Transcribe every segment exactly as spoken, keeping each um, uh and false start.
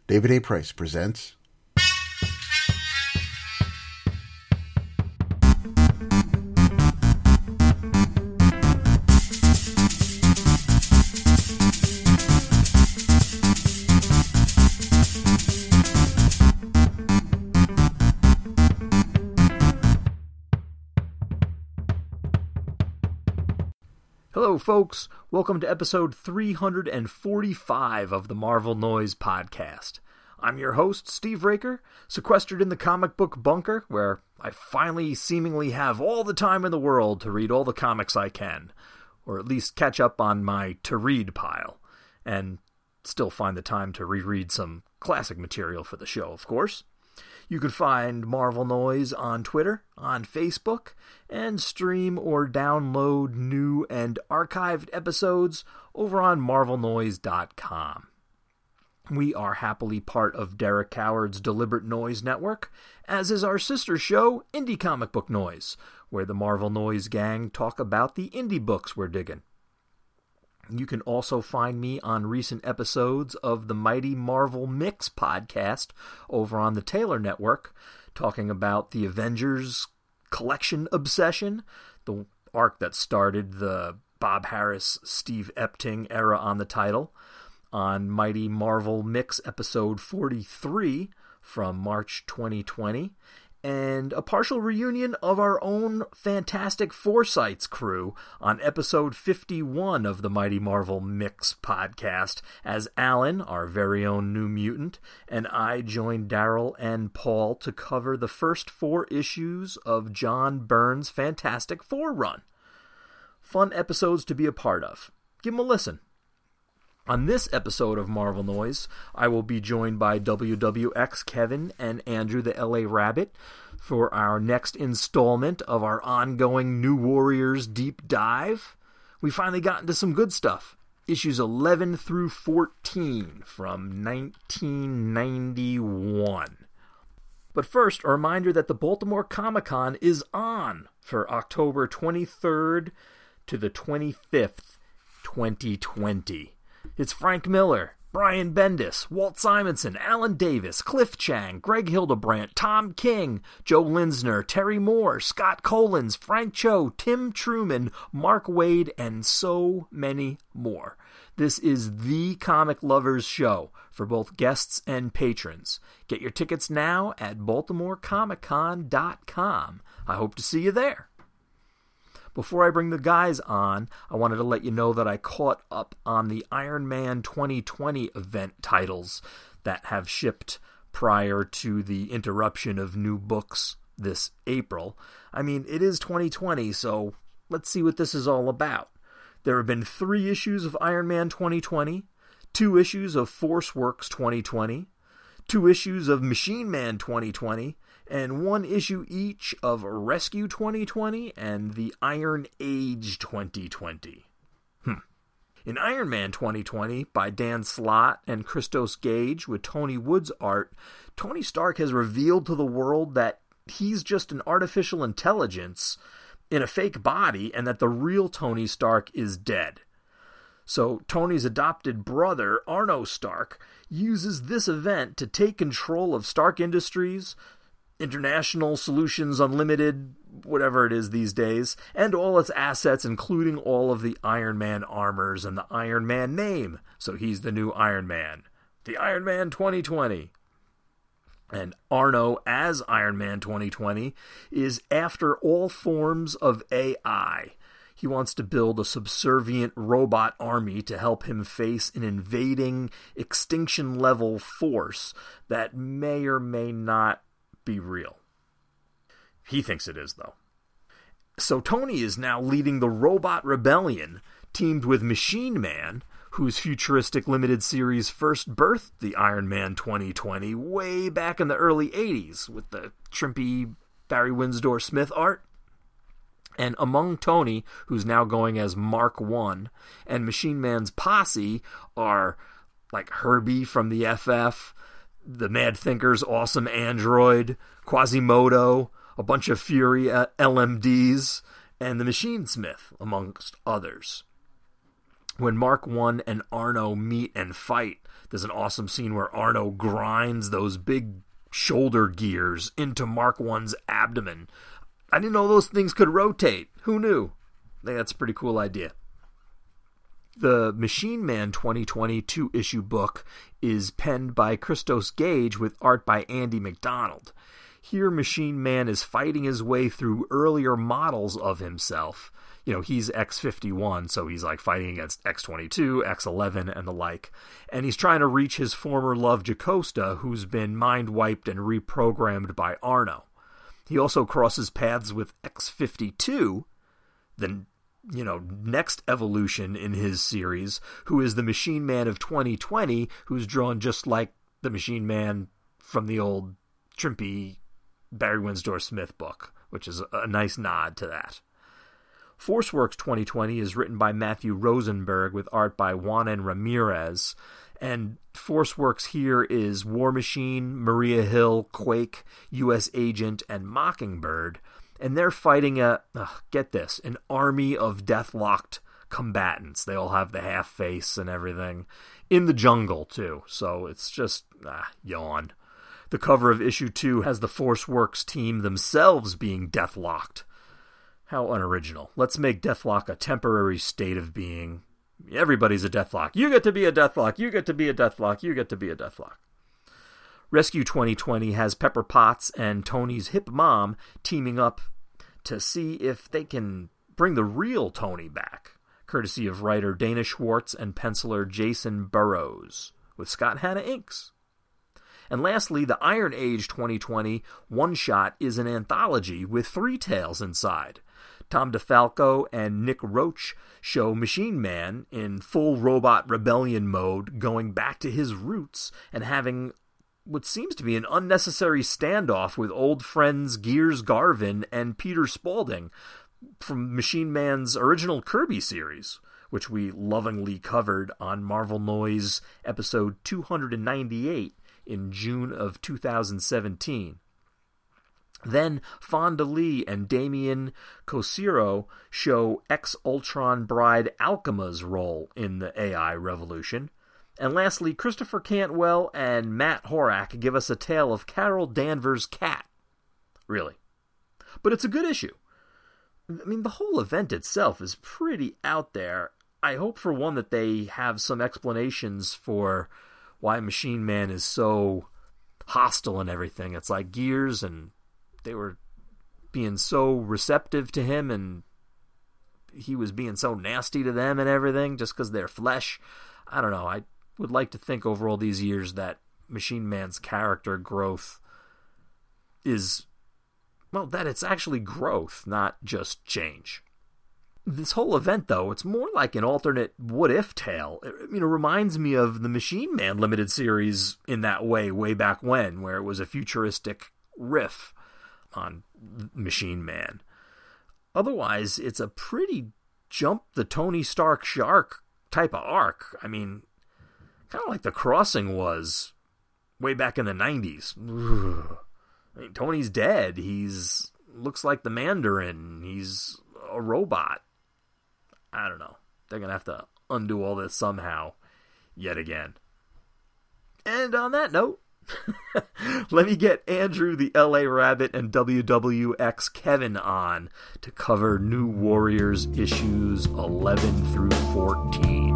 David A. Price presents Hello, folks. Welcome to episode three hundred forty-five of the Marvel Noise podcast. I'm your host, Steve Raker, sequestered in the comic book bunker, where I finally seemingly have all the time in the world to read all the comics I can, or at least catch up on my to-read pile, and still find the time to reread some classic material for the show, of course. You can find Marvel Noise on Twitter, on Facebook, and stream or download new and archived episodes over on marvel noise dot com. We are happily part of Derek Coward's Deliberate Noise Network, as is our sister show, Indie Comic Book Noise, where the Marvel Noise gang talk about the indie books we're digging. You can also find me on recent episodes of the Mighty Marvel Mix podcast over on the Taylor Network, talking about the Avengers collection obsession, the arc that started the Bob Harras, Steve Epting era on the title, on Mighty Marvel Mix episode forty-three from March twenty twenty, and a partial reunion of our own Fantastic Foresights crew on episode fifty-one of the Mighty Marvel Mix podcast, as Alan, our very own New Mutant, and I joined Daryl and Paul to cover the first four issues of John Byrne's Fantastic Four run. Fun episodes to be a part of. Give them a listen. On this episode of Marvel Noise, I will be joined by W W X Kevin and Andrew the L A Rabbit for our next installment of our ongoing New Warriors deep dive. We finally got into some good stuff. Issues eleven through fourteen from nineteen ninety-one. But first, a reminder that the Baltimore Comic-Con is on for October twenty-third to the twenty-fifth, twenty twenty. It's Frank Miller, Brian Bendis, Walt Simonson, Alan Davis, Cliff Chang, Greg Hildebrandt, Tom King, Joe Linsner, Terry Moore, Scott Kolins, Frank Cho, Tim Truman, Mark Wade, and so many more. This is the comic lovers show for both guests and patrons. Get your tickets now at baltimore comic con dot com. I hope to see you there. Before I bring the guys on, I wanted to let you know that I caught up on the Iron Man twenty twenty event titles that have shipped prior to the interruption of new books this April. I mean, it is twenty twenty, so let's see what this is all about. There have been three issues of Iron Man twenty twenty, two issues of Force Works twenty twenty, two issues of Machine Man twenty twenty, and one issue each of Rescue twenty twenty and the Iron Age twenty twenty. Hmm. In Iron Man twenty twenty, by Dan Slott and Christos Gage with Tony Wood's art, Tony Stark has revealed to the world that he's just an artificial intelligence in a fake body and that the real Tony Stark is dead. So Tony's adopted brother, Arno Stark, uses this event to take control of Stark Industries, International Solutions Unlimited, whatever it is these days, and all its assets, including all of the Iron Man armors and the Iron Man name. So he's the new Iron Man. The Iron Man twenty twenty. And Arno, as Iron Man twenty twenty, is after all forms of A I. He wants to build a subservient robot army to help him face an invading, extinction-level force that may or may not be real. He thinks it is, though. So Tony is now leading the Robot Rebellion, teamed with Machine Man, whose futuristic limited series first birthed the Iron Man twenty twenty way back in the early eighties with the trimpy Barry Windsor Smith art. And among Tony, who's now going as Mark one, and Machine Man's posse are like Herbie from the F F, the Mad Thinker's awesome android, Quasimodo, a bunch of Fury L M Ds, and the Machine Smith, amongst others. When Mark one and Arno meet and fight, There's an awesome scene where Arno grinds those big shoulder gears into Mark One's abdomen. I didn't know those things could rotate. Who knew? I think that's a pretty cool idea. The Machine Man twenty twenty two-issue book is penned by Christos Gage with art by Andy McDonald. Here, Machine Man is fighting his way through earlier models of himself. You know, he's X fifty-one, so he's like fighting against X twenty-two, X eleven, and the like. And he's trying to reach his former love, Jocasta, who's been mind-wiped and reprogrammed by Arno. He also crosses paths with X fifty-two, the, you know, next evolution in his series, who is the Machine Man of twenty twenty, who's drawn just like the Machine Man from the old Trimpy Barry Windsor Smith book, which is a nice nod to that. Forceworks twenty twenty is written by Matthew Rosenberg with art by Juanen Ramirez, and Forceworks here is War Machine, Maria Hill, Quake, U S Agent, and Mockingbird, and they're fighting a, uh, get this, an army of death-locked combatants. They all have the half-face and everything, in the jungle, too, so it's just, ah, yawn. The cover of issue two has the Forceworks team themselves being death-locked. How unoriginal. Let's make Deathlock a temporary state of being. Everybody's a Deathlock. You get to be a Deathlock. You get to be a Deathlock. You get to be a Deathlock. Rescue twenty twenty has Pepper Potts and Tony's hip mom teaming up to see if they can bring the real Tony back, courtesy of writer Dana Schwartz and penciler Jason Burrows, with Scott Hanna inks. And lastly, the Iron Age twenty twenty one-shot is an anthology with three tales inside. Tom DeFalco and Nick Roach show Machine Man in full robot rebellion mode, going back to his roots and having what seems to be an unnecessary standoff with old friends Gears Garvin and Peter Spaulding from Machine Man's original Kirby series, which we lovingly covered on Marvel Noise episode two ninety-eight in June of two thousand seventeen. Then Fonda Lee and Damian Cosiro show ex-Ultron bride Alchema's role in the A I revolution. And lastly, Christopher Cantwell and Matt Horak give us a tale of Carol Danvers' cat. Really. But it's a good issue. I mean, the whole event itself is pretty out there. I hope for one that they have some explanations for why Machine Man is so hostile and everything. It's like Gears, and they were being so receptive to him, and he was being so nasty to them and everything just because they're flesh. I don't know. I would like to think over all these years that Machine Man's character growth is, well, that it's actually growth, not just change. This whole event, though, it's more like an alternate what-if tale. It, you know, reminds me of the Machine Man limited series in that way, way back when, where it was a futuristic riff on Machine Man. Otherwise, it's a pretty jump the Tony Stark shark type of arc. I mean, kind of like The Crossing was way back in the nineties. Ugh. I mean, Tony's dead. He's looks like the Mandarin. He's a robot. I don't know. They're going to have to undo all this somehow yet again. And on that note, let me get Andrew the L A Rabbit and W W X Kevin on to cover New Warriors issues eleven through fourteen.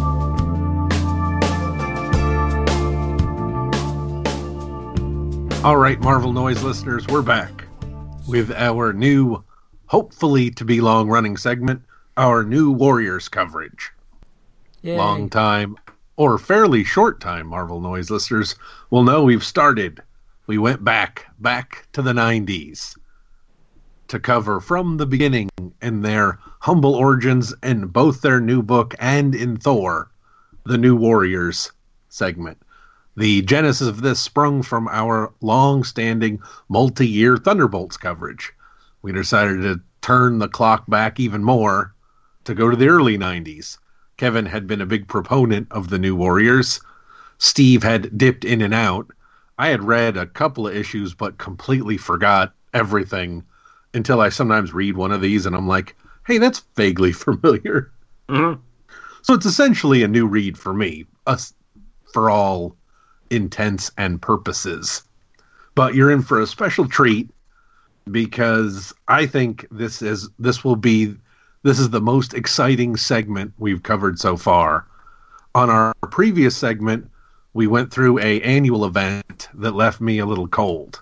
All right, Marvel Noise listeners, we're back with our new, hopefully to be long-running segment, our New Warriors coverage. Yay. Long time, or fairly short time, Marvel Noise listeners will know we've started. We went back, back to the nineties to cover from the beginning in their humble origins in both their new book and in Thor, the New Warriors segment. The genesis of this sprung from our long-standing multi-year Thunderbolts coverage. We decided to turn the clock back even more to go to the early nineties. Kevin had been a big proponent of the New Warriors. Steve had dipped in and out. I had read a couple of issues but completely forgot everything until I sometimes read one of these and I'm like, hey, that's vaguely familiar. Mm-hmm. So it's essentially a new read for me. A for all intents and purposes. But you're in for a special treat because I think this is this will be this is the most exciting segment we've covered so far. On our previous segment, we went through a annual event that left me a little cold.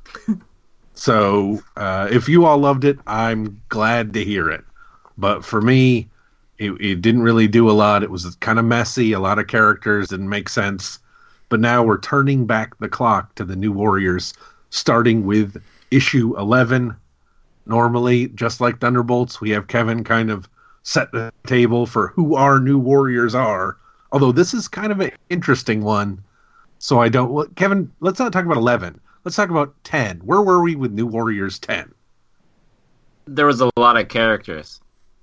So uh, if you all loved it, I'm glad to hear it. But for me, it, it didn't really do a lot. It was kind of messy. A lot of characters didn't make sense. But now we're turning back the clock to the New Warriors, starting with issue eleven. Normally, just like Thunderbolts, we have Kevin kind of set the table for who our New Warriors are. Although this is kind of an interesting one. So I don't... Well, Kevin, let's not talk about eleven. Let's talk about ten. Where were we with New Warriors ten? There was a lot of characters.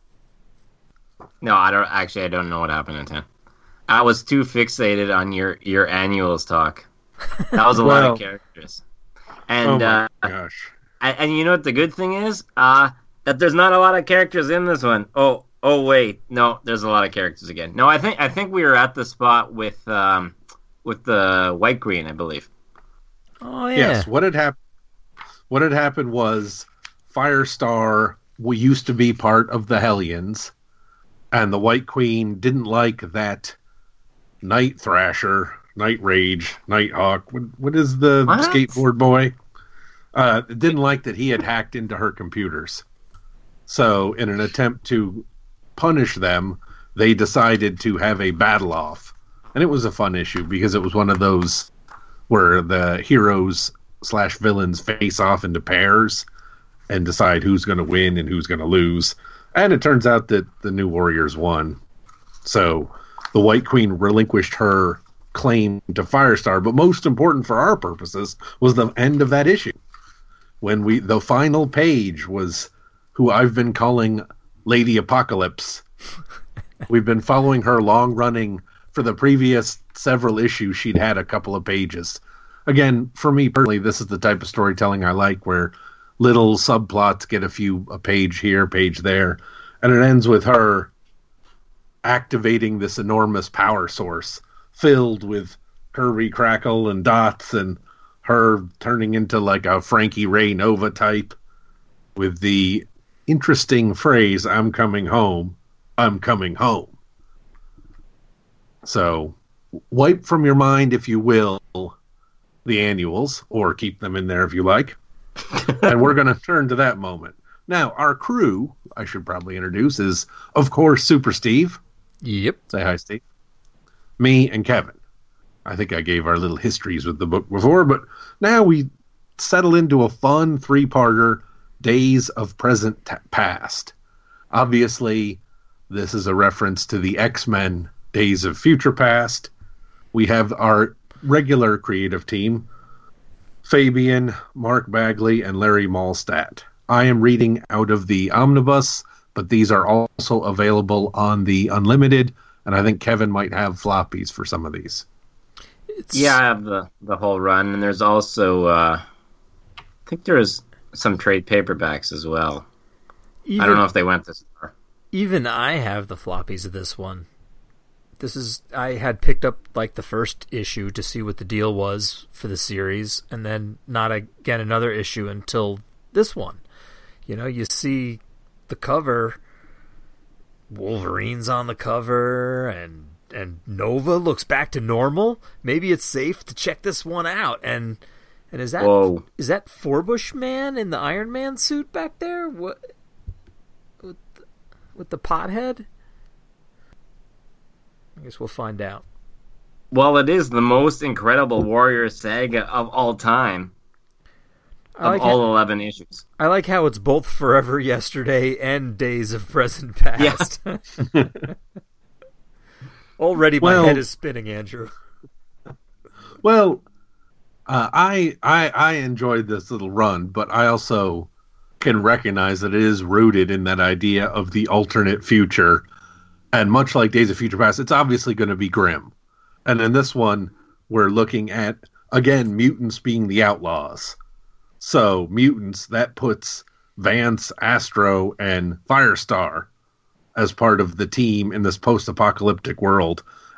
No, I don't... Actually, I don't know what happened in ten. I was too fixated on your, your annuals talk. That was a well, lot of characters. And, oh my uh, gosh. And, and you know what the good thing is? Uh, that there's not a lot of characters in this one. Oh, oh wait. No, there's a lot of characters again. No, I think I think we were at the spot with um, with the White Queen, I believe. Oh, yeah. Yes, what had happened what had happened was Firestar we used to be part of the Hellions, and the White Queen didn't like that Night Thrasher, Night Rage, Nighthawk. What, what is the what? skateboard boy? Uh, didn't like that he had hacked into her computers. So, in an attempt to punish them, they decided to have a battle off. And it was a fun issue because it was one of those where the heroes slash villains face off into pairs and decide who's going to win and who's going to lose. And it turns out that the New Warriors won. So, the White Queen relinquished her claim to Firestar, but most important for our purposes was the end of that issue. When we the final page was who I've been calling Lady Apocalypse. We've been following her long running for the previous several issues. She'd had a couple of pages. Again, for me personally, this is the type of storytelling I like, where little subplots get a few a page here, page there, and it ends with her activating this enormous power source filled with curvy crackle and dots, and her turning into like a Frankie Ray Nova type with the interesting phrase, I'm coming home, I'm coming home. So, wipe from your mind, if you will, the annuals, or keep them in there if you like. And we're going to turn to that moment. Now, our crew, I should probably introduce, is, of course, Super Steve. Yep. Say hi, Steve. Me and Kevin. I think I gave our little histories with the book before, but now we settle into a fun three-parter, Days of Present t- Past. Obviously, this is a reference to the X-Men Days of Future Past. We have our regular creative team, Fabian, Mark Bagley, and Larry Malstadt. I am reading out of the Omnibus, but these are also available on the Unlimited, and I think Kevin might have floppies for some of these. It's... Yeah, I have the, the whole run, and there's also, uh, I think there's some trade paperbacks as well. Even, I don't know if they went this far. Even I have the floppies of this one. This is, I had picked up like the first issue to see what the deal was for the series, and then not again another issue until this one. You know, you see the cover, Wolverine's on the cover, and and Nova looks back to normal. Maybe it's safe to check this one out. And and is that Whoa. is that Forbush Man in the Iron Man suit back there? What with the, with the pothead? I guess we'll find out. Well, it is the most incredible Warrior saga of all time. Of like all how, eleven issues. I like how it's both Forever Yesterday and Days of Present Past. Yeah. Already my well, head is spinning, Andrew. Well, uh, I, I I enjoyed this little run, but I also can recognize that it is rooted in that idea of the alternate future. And much like Days of Future Past, it's obviously going to be grim. And in this one, we're looking at, again, mutants being the outlaws. So, mutants, that puts Vance, Astro, and Firestar as part of the team in this post-apocalyptic world.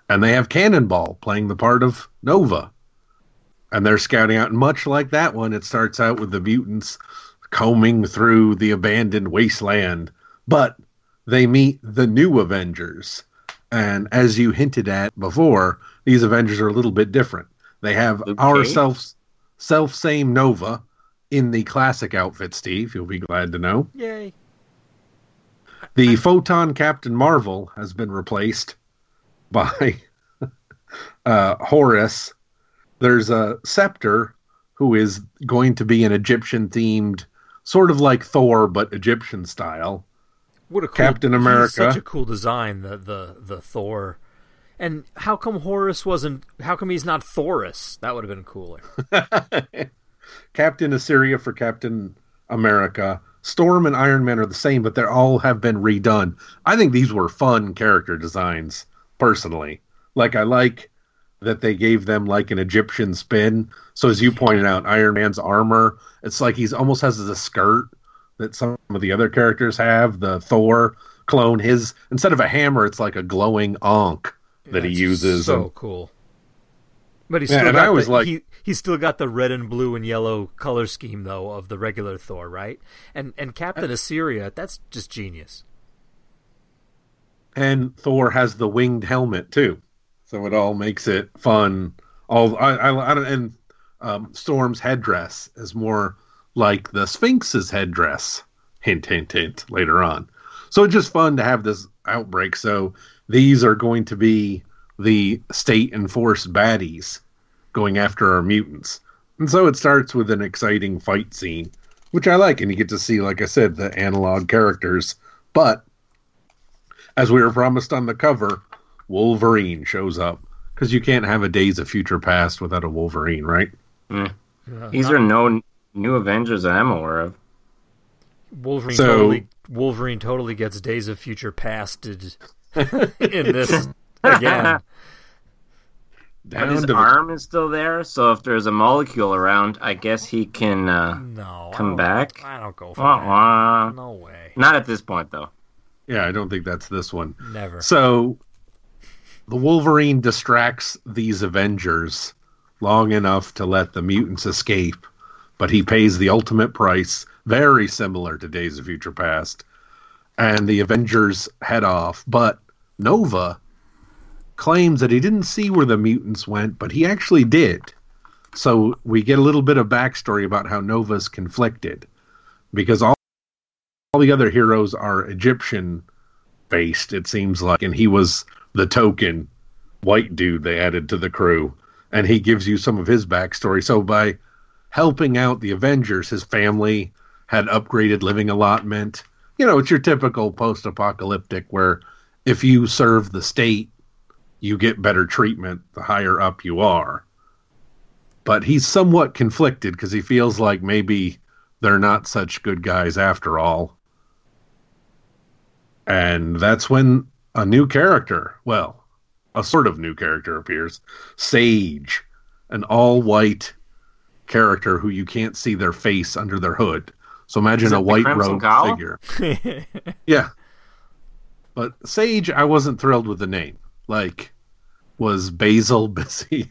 And they have Cannonball playing the part of Nova. And they're scouting out. And much like that one, it starts out with the mutants combing through the abandoned wasteland. But they meet the new Avengers. And as you hinted at before, these Avengers are a little bit different. They have Okay. our self, self-same Nova in the classic outfit, Steve. You'll be glad to know. Yay. The Photon Captain Marvel has been replaced by uh, Horus. There's a Scepter, who is going to be an Egyptian-themed, sort of like Thor, but Egyptian style. What a cool, Captain he's America. Such a cool design, the, the, the Thor. And how come Horus wasn't... How come he's not Thorus? That would have been cooler. Captain Assyria for Captain America. Storm and Iron Man are the same, but they all have been redone. I think these were fun character designs, personally. Like, I like that they gave them like an Egyptian spin. So as you pointed out, Iron Man's armor, it's like he's almost has a skirt that some of the other characters have. The Thor clone, his, instead of a hammer, it's like a glowing ankh that That's he uses. So and, cool. But he's Yeah, still and got I was the, like- he, he's still got the red and blue and yellow color scheme though of the regular Thor, right? And and Captain Assyria, that's just genius. and Thor has the winged helmet too, so it all makes it fun. All I, I, I don't- and um, Storm's headdress is more like the Sphinx's headdress. Hint, hint, hint. Later on, so it's just fun to have this outbreak. So these are going to be the state-enforced baddies going after our mutants, and so it starts with an exciting fight scene, which I like, and you get to see, like I said, the analog characters, but. As we were promised on the cover, Wolverine shows up. Because you can't have a Days of Future Past without a Wolverine, right? Mm. Uh, These are no n- new Avengers that I'm aware of. Wolverine So- totally Wolverine totally gets Days of Future Pasted in this again. But Down his to the- arm is still there, so if there's a molecule around, I guess he can uh, No, I come don't- back. I don't go for Wah, that. wah. No way. Not at this point, though. Yeah, I don't think that's this one. Never. So, the Wolverine distracts these Avengers long enough to let the mutants escape, but he pays the ultimate price, very similar to Days of Future Past, and the Avengers head off. But Nova claims that he didn't see where the mutants went, but he actually did. So we get a little bit of backstory about how Nova's conflicted, because all, all the other heroes are Egyptian based, it seems like, and he was the token white dude they added to the crew, and he gives you some of his backstory. So by helping out the Avengers, his family had upgraded living allotment. You know, it's your typical post-apocalyptic where if you serve the state, you get better treatment the higher up you are. But he's somewhat conflicted because he feels like maybe they're not such good guys after all. And that's when a new character, well, a sort of new character appears. Sage, an all-white character who you can't see their face under their hood. So imagine Is it a the white Crimson robe Cowl? figure. Yeah. But Sage, I wasn't thrilled with the name. Like, was Basil busy?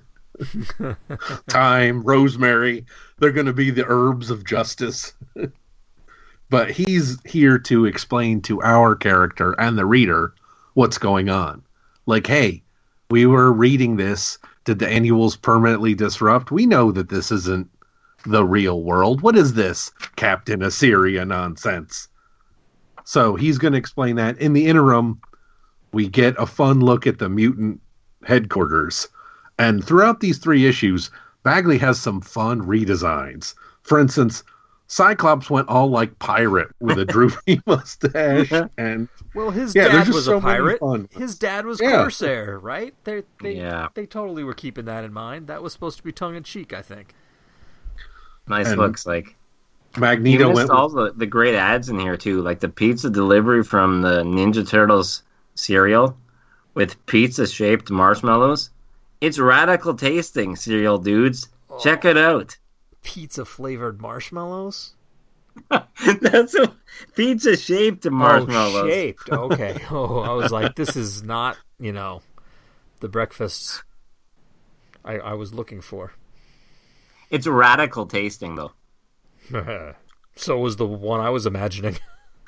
Thyme, rosemary, they're going to be the herbs of justice. But he's here to explain to our character and the reader what's going on. Like, hey, we were reading this. Did the annuals permanently disrupt? We know that this isn't the real world. What is this Captain Assyria nonsense? So he's going to explain that. In the interim, we get a fun look at the mutant headquarters. And throughout these three issues, Bagley has some fun redesigns. For instance, Cyclops went all like pirate with a droopy mustache. And Well, his Yeah, there's dad just was so a many pirate. fun- His dad was Yeah. Corsair, right? They they Yeah. they totally were keeping that in mind. That was supposed to be tongue in cheek, I think. Nice And looks like. You Magneto missed went all the, the great ads in here, too. Like the pizza delivery from the Ninja Turtles cereal with pizza-shaped marshmallows. It's radical tasting, cereal dudes. Check it out. Pizza flavored marshmallows. That's a pizza-shaped marshmallows. Oh, shaped. Okay. Oh, I was like, this is not, you know, the breakfasts I, I was looking for. It's radical tasting, though. So was the one I was imagining.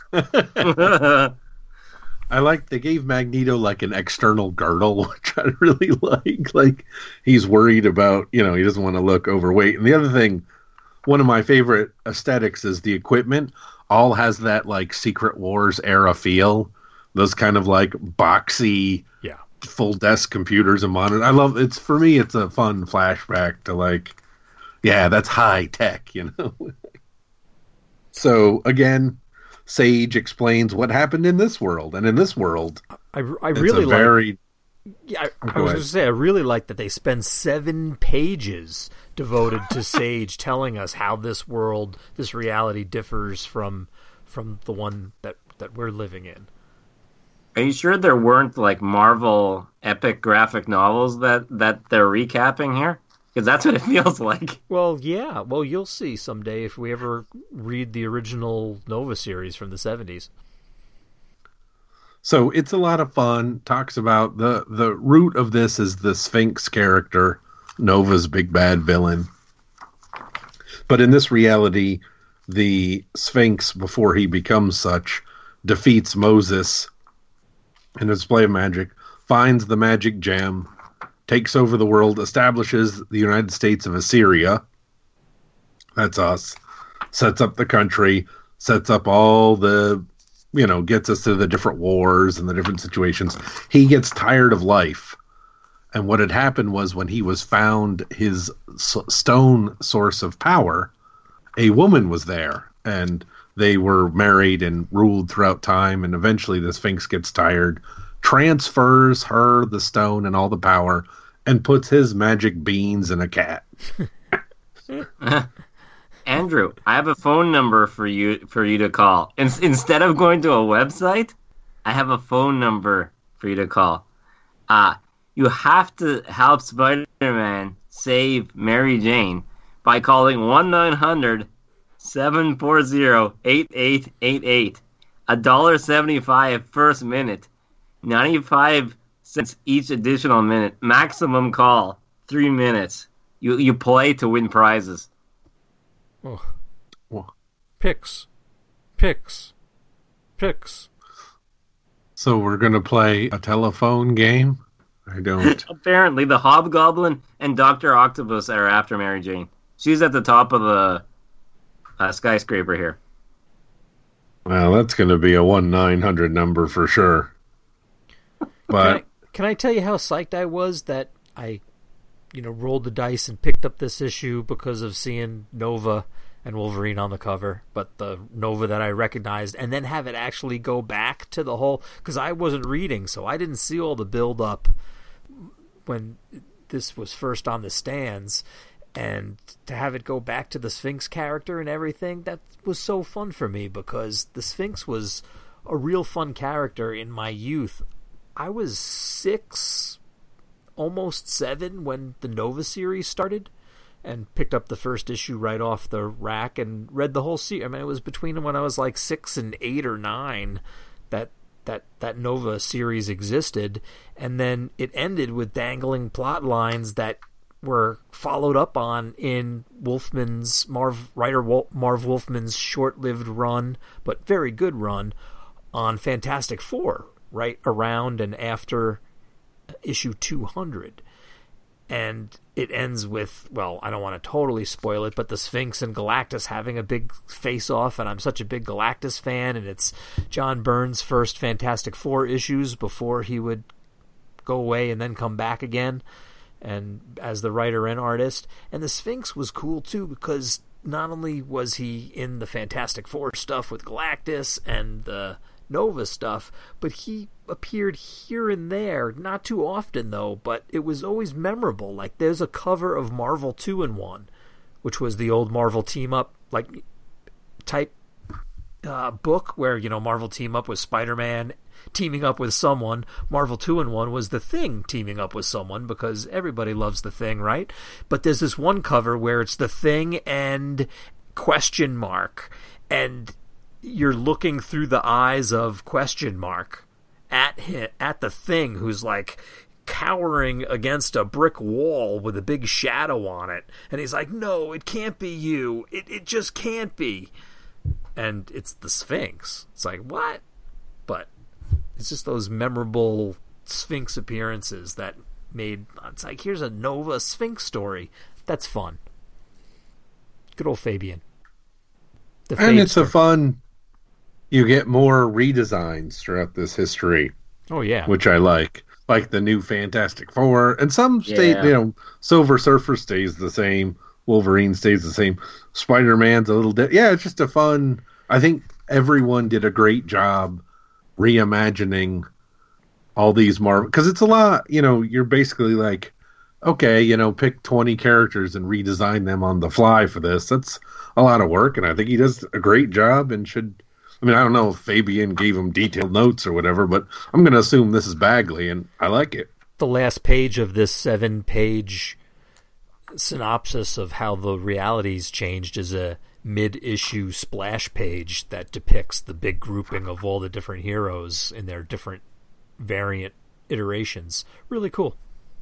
I like they gave Magneto like an external girdle, which I really like. Like he's worried about, you know, he doesn't want to look overweight. And the other thing, one of my favorite aesthetics is the equipment all has that like Secret Wars era feel. Those kind of like boxy, yeah, full desk computers and monitors. I love it's for me. It's a fun flashback to like, yeah, that's high tech, you know. So again, Sage explains what happened in this world, and in this world, I, I really like. Very... Yeah, I, I was going to say I really like that they spend seven pages devoted to Sage telling us how this world, this reality, differs from from the one that, that we're living in. Are you sure there weren't like Marvel epic graphic novels that, that they're recapping here? Because that's what it feels like. Well, yeah. Well, you'll see someday if we ever read the original Nova series from the seventies. So it's a lot of fun. Talks about the, the root of this is the Sphinx character, Nova's big bad villain. But in this reality, the Sphinx, before he becomes such, defeats Moses in a display of magic, finds the magic gem, takes over the world, establishes the United States of Assyria. That's us. Sets up the country, sets up all the, you know, gets us to the different wars and the different situations. He gets tired of life. And what had happened was when he was found his stone source of power, a woman was there. And they were married and ruled throughout time. And eventually the Sphinx gets tired, transfers her the stone and all the power, and puts his magic beans in a cat. Andrew, I have a phone number for you for you to call. In, instead of going to a website, I have a phone number for you to call. Uh, you have to help Spider-Man save Mary Jane by calling one nine hundred seven four zero eight eight eight eight. one dollar seventy-five first minute. ninety-five cents each additional minute. Maximum call, three minutes. You you play to win prizes. Oh. Well, picks. Picks. Picks. So we're going to play a telephone game? I don't. Apparently, the Hobgoblin and Doctor Octopus are after Mary Jane. She's at the top of the uh, skyscraper here. Well, that's going to be a one nine hundred number for sure. But can I, can I tell you how psyched I was that I, you know, rolled the dice and picked up this issue because of seeing Nova and Wolverine on the cover, but the Nova that I recognized, and then have it actually go back to the whole, because I wasn't reading, so I didn't see all the build up when this was first on the stands, and to have it go back to the Sphinx character and everything, that was so fun for me, because the Sphinx was a real fun character in my youth. I was six, almost seven when the Nova series started, and picked up the first issue right off the rack and read the whole series. I mean, it was between when I was like six and eight or nine that that that Nova series existed, and then it ended with dangling plot lines that were followed up on in Wolfman's Marv writer Marv Wolfman's short-lived run, but very good run on Fantastic Four, right around and after issue two hundred. And it ends with, well, I don't want to totally spoil it, but the Sphinx and Galactus having a big face-off, and I'm such a big Galactus fan, and it's John Byrne's first Fantastic Four issues before he would go away and then come back again, and as the writer and artist. And the Sphinx was cool, too, because not only was he in the Fantastic Four stuff with Galactus and the Nova stuff, but he appeared here and there, not too often though, but it was always memorable. Like there's a cover of Marvel two in one, which was the old Marvel team up like type uh, book where, you know, Marvel team up with Spider-Man teaming up with someone. Marvel two in one was the Thing teaming up with someone, because everybody loves the Thing, right? But there's this one cover where it's the Thing and question mark, and you're looking through the eyes of question mark at him, at the Thing, who's like cowering against a brick wall with a big shadow on it. And he's like, no, it can't be you. It it just can't be. And it's the Sphinx. It's like, what? But it's just those memorable Sphinx appearances that made... It's like, here's a Nova Sphinx story. That's fun. Good old Fabian. The and it's Fabster. a fun... You get more redesigns throughout this history. Oh, yeah. Which I like. Like the new Fantastic Four. And some stay, Yeah. you know, Silver Surfer stays the same. Wolverine stays the same. Spider-Man's a little... Di- yeah, it's just a fun... I think everyone did a great job reimagining all these Marvel... Because it's a lot, you know, you're basically like, okay, you know, pick twenty characters and redesign them on the fly for this. That's a lot of work, and I think he does a great job and should... I mean, I don't know if Fabian gave him detailed notes or whatever, but I'm going to assume this is Bagley, and I like it. The last page of this seven-page synopsis of how the realities changed is a mid-issue splash page that depicts the big grouping of all the different heroes in their different variant iterations. Really cool.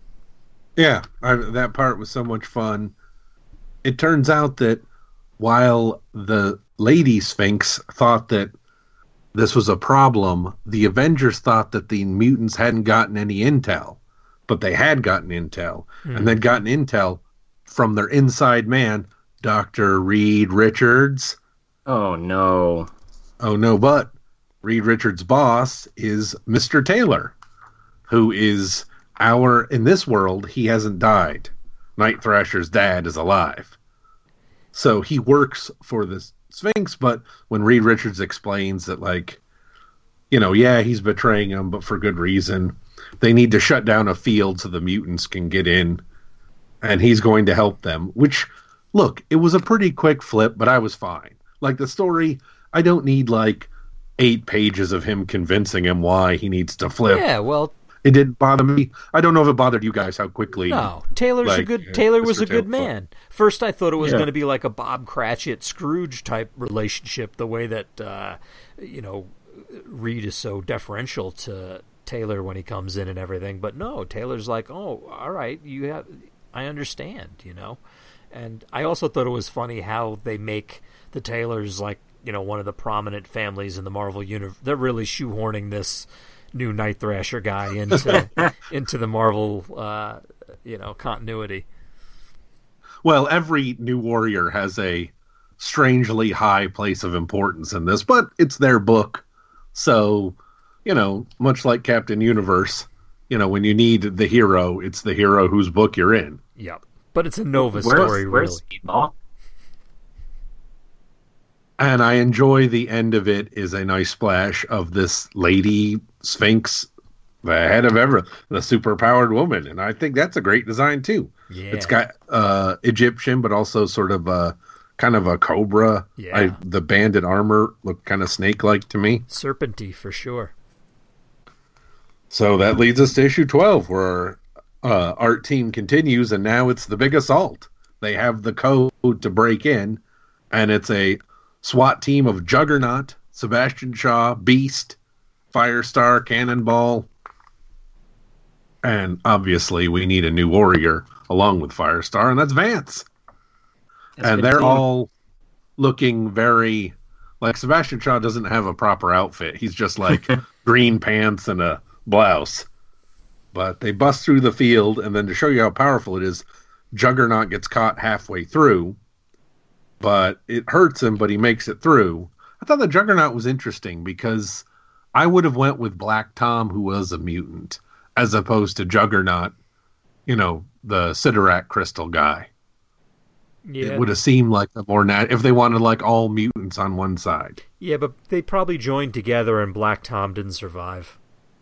Yeah, I, that part was so much fun. It turns out that while the Lady Sphinx thought that this was a problem, the Avengers thought that the mutants hadn't gotten any intel, but they had gotten intel, mm. and they'd gotten intel from their inside man, Doctor Reed Richards. Oh, no. Oh, no, but Reed Richards' boss is Mister Taylor, who is our, in this world, he hasn't died. Night Thrasher's dad is alive. So he works for this Sphinx, but when Reed Richards explains that, like, you know, yeah, he's betraying them, but for good reason, they need to shut down a field so the mutants can get in, and he's going to help them. Which, look, it was a pretty quick flip, but I was fine. Like, the story, I don't need, like, eight pages of him convincing him why he needs to flip. Yeah, well... It didn't bother me. I don't know if it bothered you guys how quickly. No, Taylor's like, a good. Taylor was Mister a good Taylor. man. First, I thought it was Yeah. going to be like a Bob Cratchit Scrooge type relationship, the way that uh, you know Reed is so deferential to Taylor when he comes in and everything. But no, Taylor's like, oh, all right, you have. I understand, you know. And I also thought it was funny how they make the Taylors like you know one of the prominent families in the Marvel universe. They're really shoehorning this new Night Thrasher guy into into the Marvel, uh, you know, continuity. Well, every new warrior has a strangely high place of importance in this, but it's their book, so you know, much like Captain Universe, you know, when you need the hero, it's the hero whose book you're in. Yep, but it's a Nova Where's, story, where's really. Speedball? And I enjoy the end of it is a nice splash of this lady Sphinx, the head of ever, the superpowered woman. And I think that's a great design too. Yeah. It's got uh, Egyptian, but also sort of a kind of a cobra. Yeah. I, the banded armor looked kind of snake-like to me. Serpenty for sure. So that leads us to issue twelve, where uh, art team continues, and now it's the big assault. They have the code to break in, and it's a SWAT team of Juggernaut, Sebastian Shaw, Beast, Firestar, Cannonball, and obviously we need a new warrior along with Firestar, and that's Vance. That's and good they're team. all looking very... Like, Sebastian Shaw doesn't have a proper outfit. He's just like green pants and a blouse. But they bust through the field, and then to show you how powerful it is, Juggernaut gets caught halfway through, but it hurts him, but he makes it through. I thought the Juggernaut was interesting because I would have went with Black Tom, who was a mutant, as opposed to Juggernaut, you know, the Sidorak crystal guy. Yeah, It would have seemed like a more nat- if they wanted like all mutants on one side. yeah, but they probably joined together, and Black Tom didn't survive.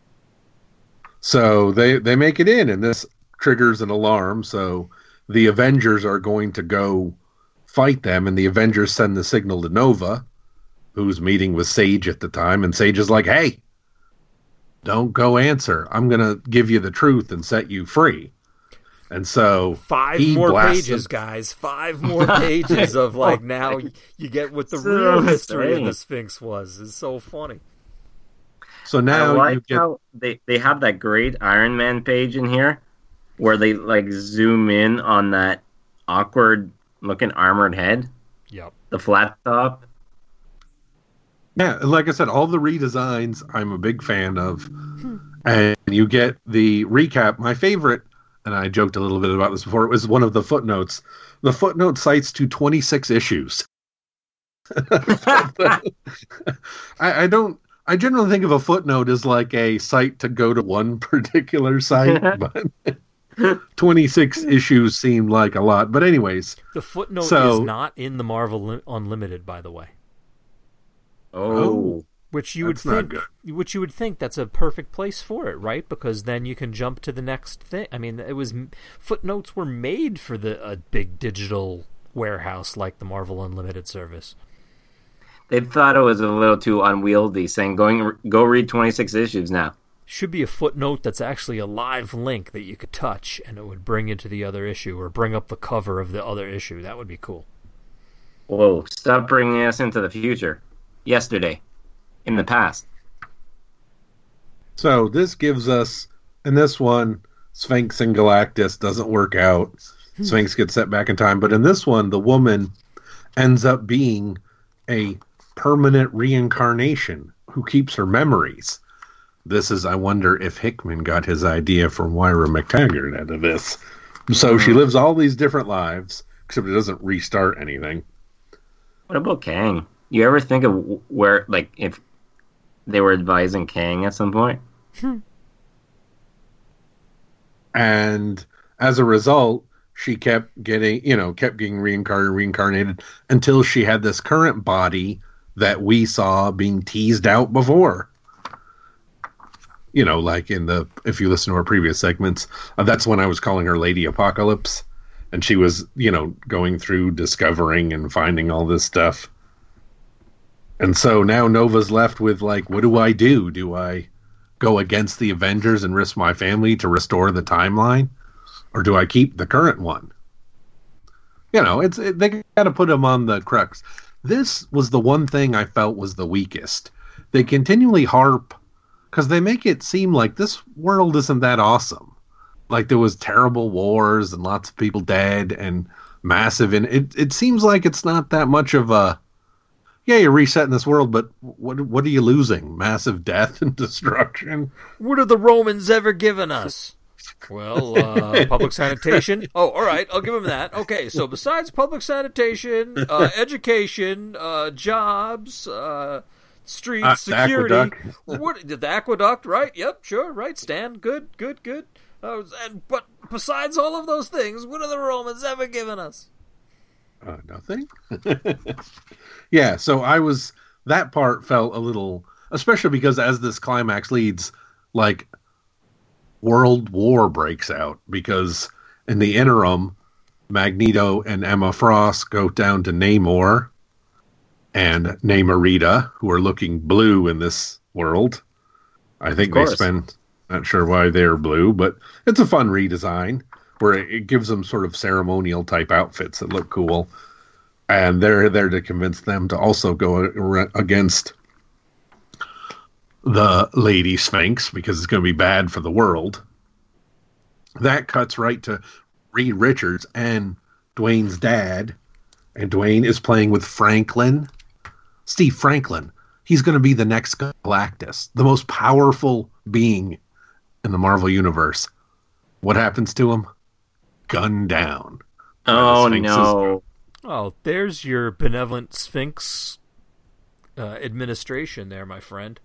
So they, they make it in, and this triggers an alarm. So the Avengers are going to go fight them, and the Avengers send the signal to Nova, who's meeting with Sage at the time, and Sage is like, hey, don't go answer. I'm going to give you the truth and set you free. And so Five he more blasts pages, them. guys. Five more pages of, like, now you get what the So real history of insane. the Sphinx was. It's so funny. So I now like you get how they, they have that great Iron Man page in here where they like zoom in on that awkward looking armored head, Yep. the flat top. yeah, like I said, all the redesigns I'm a big fan of, and you get the recap. My favorite, and I joked a little bit about this before, it was one of the footnotes. The footnote cites to twenty-six issues. I, I don't. I generally think of a footnote as like a site to go to one particular site, but twenty-six issues seemed like a lot. But anyways, The footnote So- is not in the Marvel Lim- Unlimited, by the way. Oh, Which you would That's not think, which you would think that's a perfect place for it, right? Because then you can jump to the next thing. I mean, it was footnotes were made for the a big digital warehouse like the Marvel Unlimited service. they thought it was a little too unwieldy, saying going go read twenty-six issues now. Should be a footnote that's actually a live link that you could touch, and it would bring you to the other issue or bring up the cover of the other issue. That would be cool. Whoa, stop bringing us into the future. Yesterday. In the past. so this gives us in this one, Sphinx and Galactus doesn't work out. Sphinx gets set back in time, but in this one, the woman ends up being a permanent reincarnation who keeps her memories. This is, I wonder if Hickman got his idea from Moira McTaggart out of this. So she lives all these different lives, except it doesn't restart anything. What about Kang? You ever think of where, like, if they were advising Kang at some point? And as a result, she kept getting, you know, kept getting reincarnated, reincarnated until she had this current body that we saw being teased out before. You know, like in the, if you listen to our previous segments, uh, that's when I was calling her Lady Apocalypse. And she was, you know, going through discovering and finding all this stuff. And so now Nova's left with, like, what do I do? Do I go against the Avengers and risk my family to restore the timeline? Or do I keep the current one? You know, it's it, they got to put him on the crux. This was the one thing I felt was the weakest. They continually harp, because they make it seem like this world isn't that awesome. Like there was terrible wars and lots of people dead and massive. And it, it seems like it's not that much of a, yeah, you're resetting this world, but what what are you losing? Massive death and destruction? What have the Romans ever given us? Well, uh, public sanitation. Oh, all right, I'll give them that. Okay, so besides public sanitation, uh, education, uh, jobs, uh, streets, Uh, security. aqueduct. What the aqueduct? Right? Yep, sure. Right, Stan. Good, good, good. Uh, and but besides all of those things, what have the Romans ever given us? Uh, nothing. Yeah, so I was, that part felt a little, especially because as this climax leads, like, World War breaks out, because in the interim, Magneto and Emma Frost go down to Namor and Namorita, who are looking blue in this world. I think they course. spend, not sure why they're blue, but it's a fun redesign where it, it gives them sort of ceremonial type outfits that look cool. And they're there to convince them to also go ar- against the Lady Sphinx because it's going to be bad for the world. That cuts right to Reed Richards and Dwayne's dad. And Dwayne is playing with Franklin. Steve Franklin. He's going to be the next Galactus, the most powerful being in the Marvel Universe. What happens to him? Gunned down. Oh, Sphinx is- no. Oh, there's your benevolent Sphinx uh, administration there, my friend.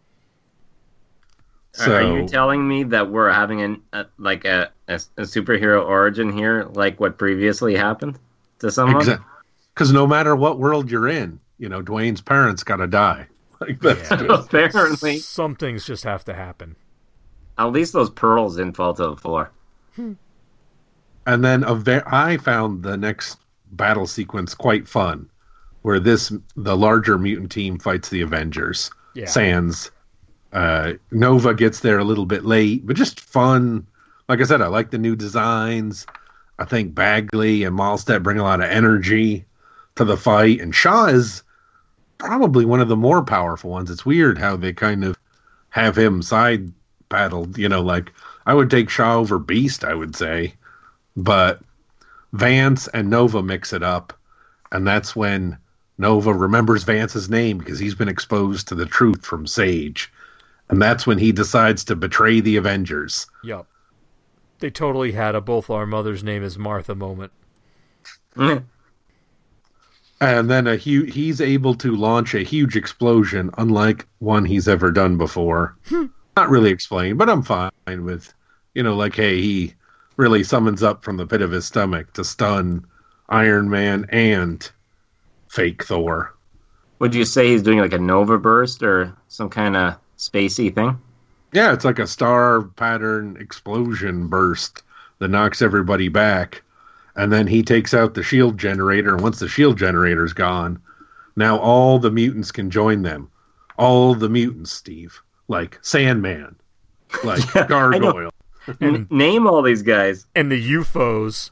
Are- Are you So- telling me that we're having an a, like a, a, a superhero origin here, like what previously happened to someone? Because no matter what world you're in, you know, Dwayne's parents got to die. Like that's Yeah. just- Apparently, Some things just have to happen. at least those pearls didn't fall to the floor. And then a ve- I found the next battle sequence quite fun, where this the larger mutant team fights the Avengers. Yeah. Sans uh, Nova gets there a little bit late, but just fun. Like I said, I like the new designs. I think Bagley and Malstead bring a lot of energy to the fight, and Shaw is probably one of the more powerful ones. It's weird how they kind of have him side paddled. You know, like I would take Shaw over Beast, I would say, but Vance and Nova mix it up, and that's when Nova remembers Vance's name because he's been exposed to the truth from Sage, and that's when he decides to betray the Avengers. Yup. They totally had a both our mother's name is Martha moment. And then a hu- he's able to launch a huge explosion, unlike one he's ever done before. Not really explained, but I'm fine with, you know, like, hey, he really summons up from the pit of his stomach to stun Iron Man and fake Thor. Would you say he's doing like a Nova burst or some kind of spacey thing? Yeah, it's like a star pattern explosion burst that knocks everybody back. And then he takes out the shield generator, and once the shield generator's gone, now all the mutants can join them. All the mutants, Steve. Like Sandman. Like Gargoyle. And, Name all these guys. And the U F Os.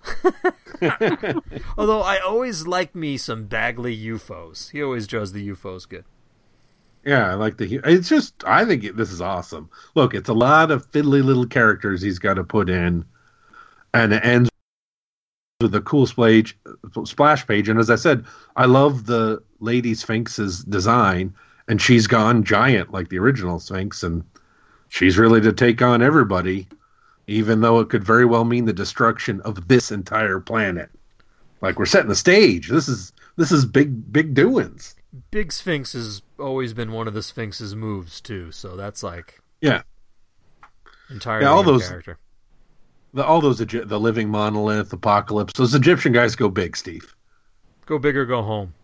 Although I always like me some Bagley U F Os. He always draws the U F Os good. Yeah, I like the... It's just... I think it, this is awesome. Look, it's a lot of fiddly little characters he's got to put in. And it ends with a cool splash, splash page. And as I said, I love the Lady Sphinx's design. And she's gone giant like the original Sphinx. And she's really to take on everybody. Even though it could very well mean the destruction of this entire planet. Like, we're setting the stage. This is this is big, big doings. Big Sphinx has always been one of the Sphinx's moves, too. So that's like... Yeah. Entirely yeah, all those, character. The, all those, the Living Monolith, Apocalypse, those Egyptian guys go big, Steve. Go big or go home.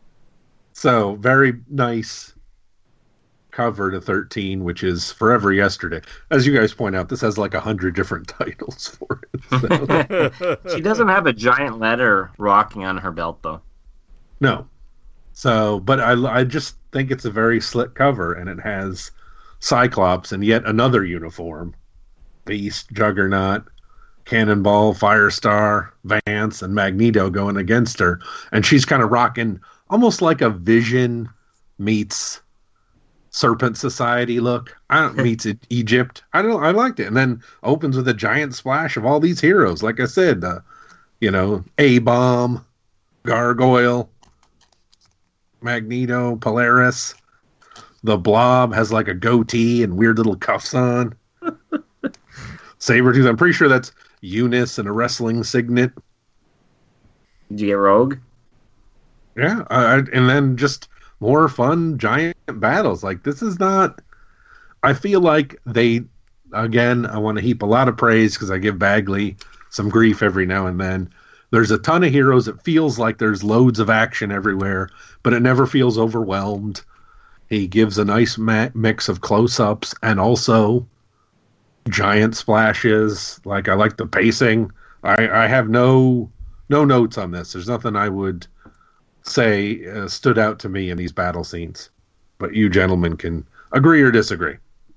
So, very nice cover to thirteen, which is Forever Yesterday. As you guys point out, this has like a hundred different titles for it. So. She doesn't have a giant letter rocking on her belt, though. No. So, but I, I just think it's a very slick cover, and it has Cyclops in yet another uniform. Beast, Juggernaut, Cannonball, Firestar, Vance, and Magneto going against her. And she's kind of rocking almost like a Vision meets Serpent Society look. I don't meets Egypt. I don't. I liked it, and then opens with a giant splash of all these heroes. Like I said, uh, you know, A-Bomb, Gargoyle, Magneto, Polaris. The Blob has like a goatee and weird little cuffs on. Sabretooth. I'm pretty sure that's Eunice and a wrestling signet. Did you get Rogue? Yeah, I, and then just more fun giant battles. Like, this is not... I feel like they... Again, I want to heap a lot of praise because I give Bagley some grief every now and then. There's a ton of heroes. It feels like there's loads of action everywhere, but it never feels overwhelmed. He gives a nice ma- mix of close-ups and also giant splashes. Like, I like the pacing. I, I have no no notes on this. There's nothing I would say uh, stood out to me in these battle scenes. But you gentlemen can agree or disagree.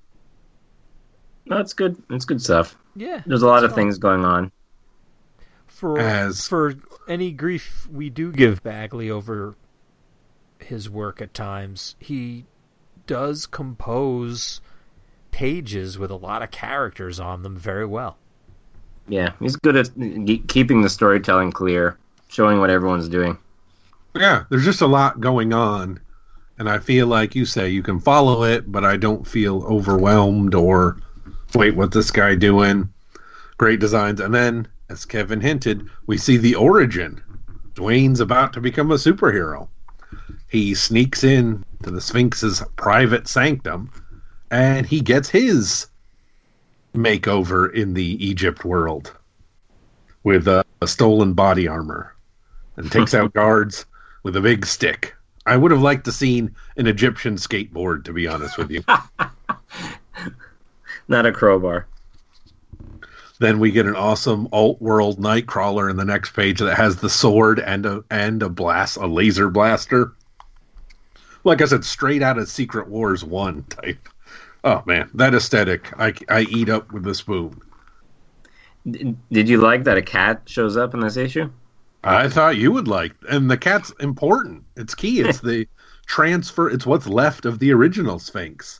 No, it's good. It's good stuff. Yeah. There's a lot of fun. things going on. For, As... for any grief we do give Bagley over his work at times, he does compose pages with a lot of characters on them very well. Yeah, he's good at keeping the storytelling clear, showing what everyone's doing. Yeah, there's just a lot going on, and I feel like you say you can follow it, but I don't feel overwhelmed or, wait, what's this guy doing? Great designs. And then, as Kevin hinted, we see the origin. Dwayne's about to become a superhero. He sneaks in to the Sphinx's private sanctum, and he gets his makeover in the Egypt world with a, a stolen body armor and takes out guards with a big stick. I would have liked to seen an Egyptian skateboard, to be honest with you. Not a crowbar. Then we get an awesome alt-world Nightcrawler in the next page that has the sword and a and a blast, a laser blaster. Like I said, straight out of Secret Wars one type. Oh man, that aesthetic, I, I eat up with a spoon. Did you like that a cat shows up in this issue? I thought you would like, and the cat's important. It's key. It's the transfer. It's what's left of the original Sphinx.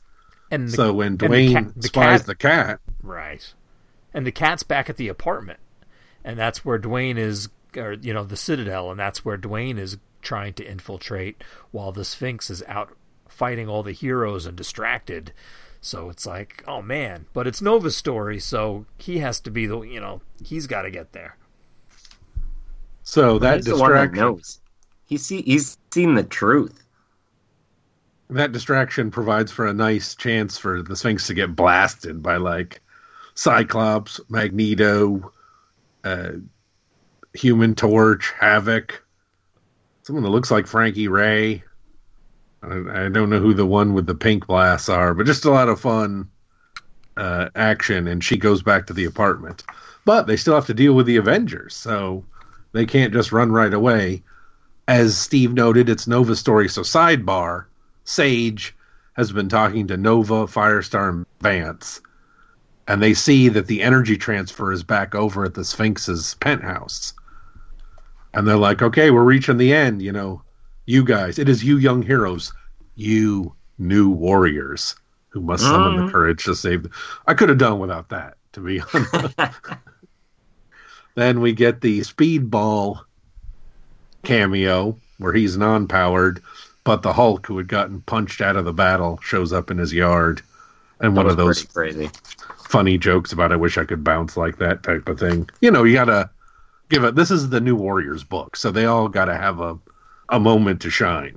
And the, so when and the Dwayne cat- the spies cat- the cat, Right. And the cat's back at the apartment. And that's where Dwayne is, or, you know, the Citadel, and that's where Dwayne is trying to infiltrate while the Sphinx is out fighting all the heroes and distracted. So it's like, oh man. But it's Nova's story, so he has to be the, you know, he's got to get there. so that He's the one that distraction, knows. He's see, he's seen the truth. that distraction provides for a nice chance for the Sphinx to get blasted by like Cyclops, Magneto, uh, Human Torch, Havoc, someone that looks like Frankie Ray. I, I don't know who the one with the pink blasts are, but just a lot of fun uh, action. And she goes back to the apartment, but they still have to deal with the Avengers, so they can't just run right away. As Steve noted, it's Nova's story. So sidebar, Sage has been talking to Nova, Firestar, and Vance, and they see that the energy transfer is back over at the Sphinx's penthouse. And they're like, okay, we're reaching the end, you know. You guys, it is you young heroes, you new warriors who must summon Mm. the courage to save them. I could have done without that, to be honest. Then we get the Speedball cameo where he's non-powered, but the Hulk, who had gotten punched out of the battle, shows up in his yard. And That one was of those pretty crazy. funny jokes about I wish I could bounce like that type of thing. You know, you gotta give it. This is the New Warriors book, so they all gotta have a, a moment to shine.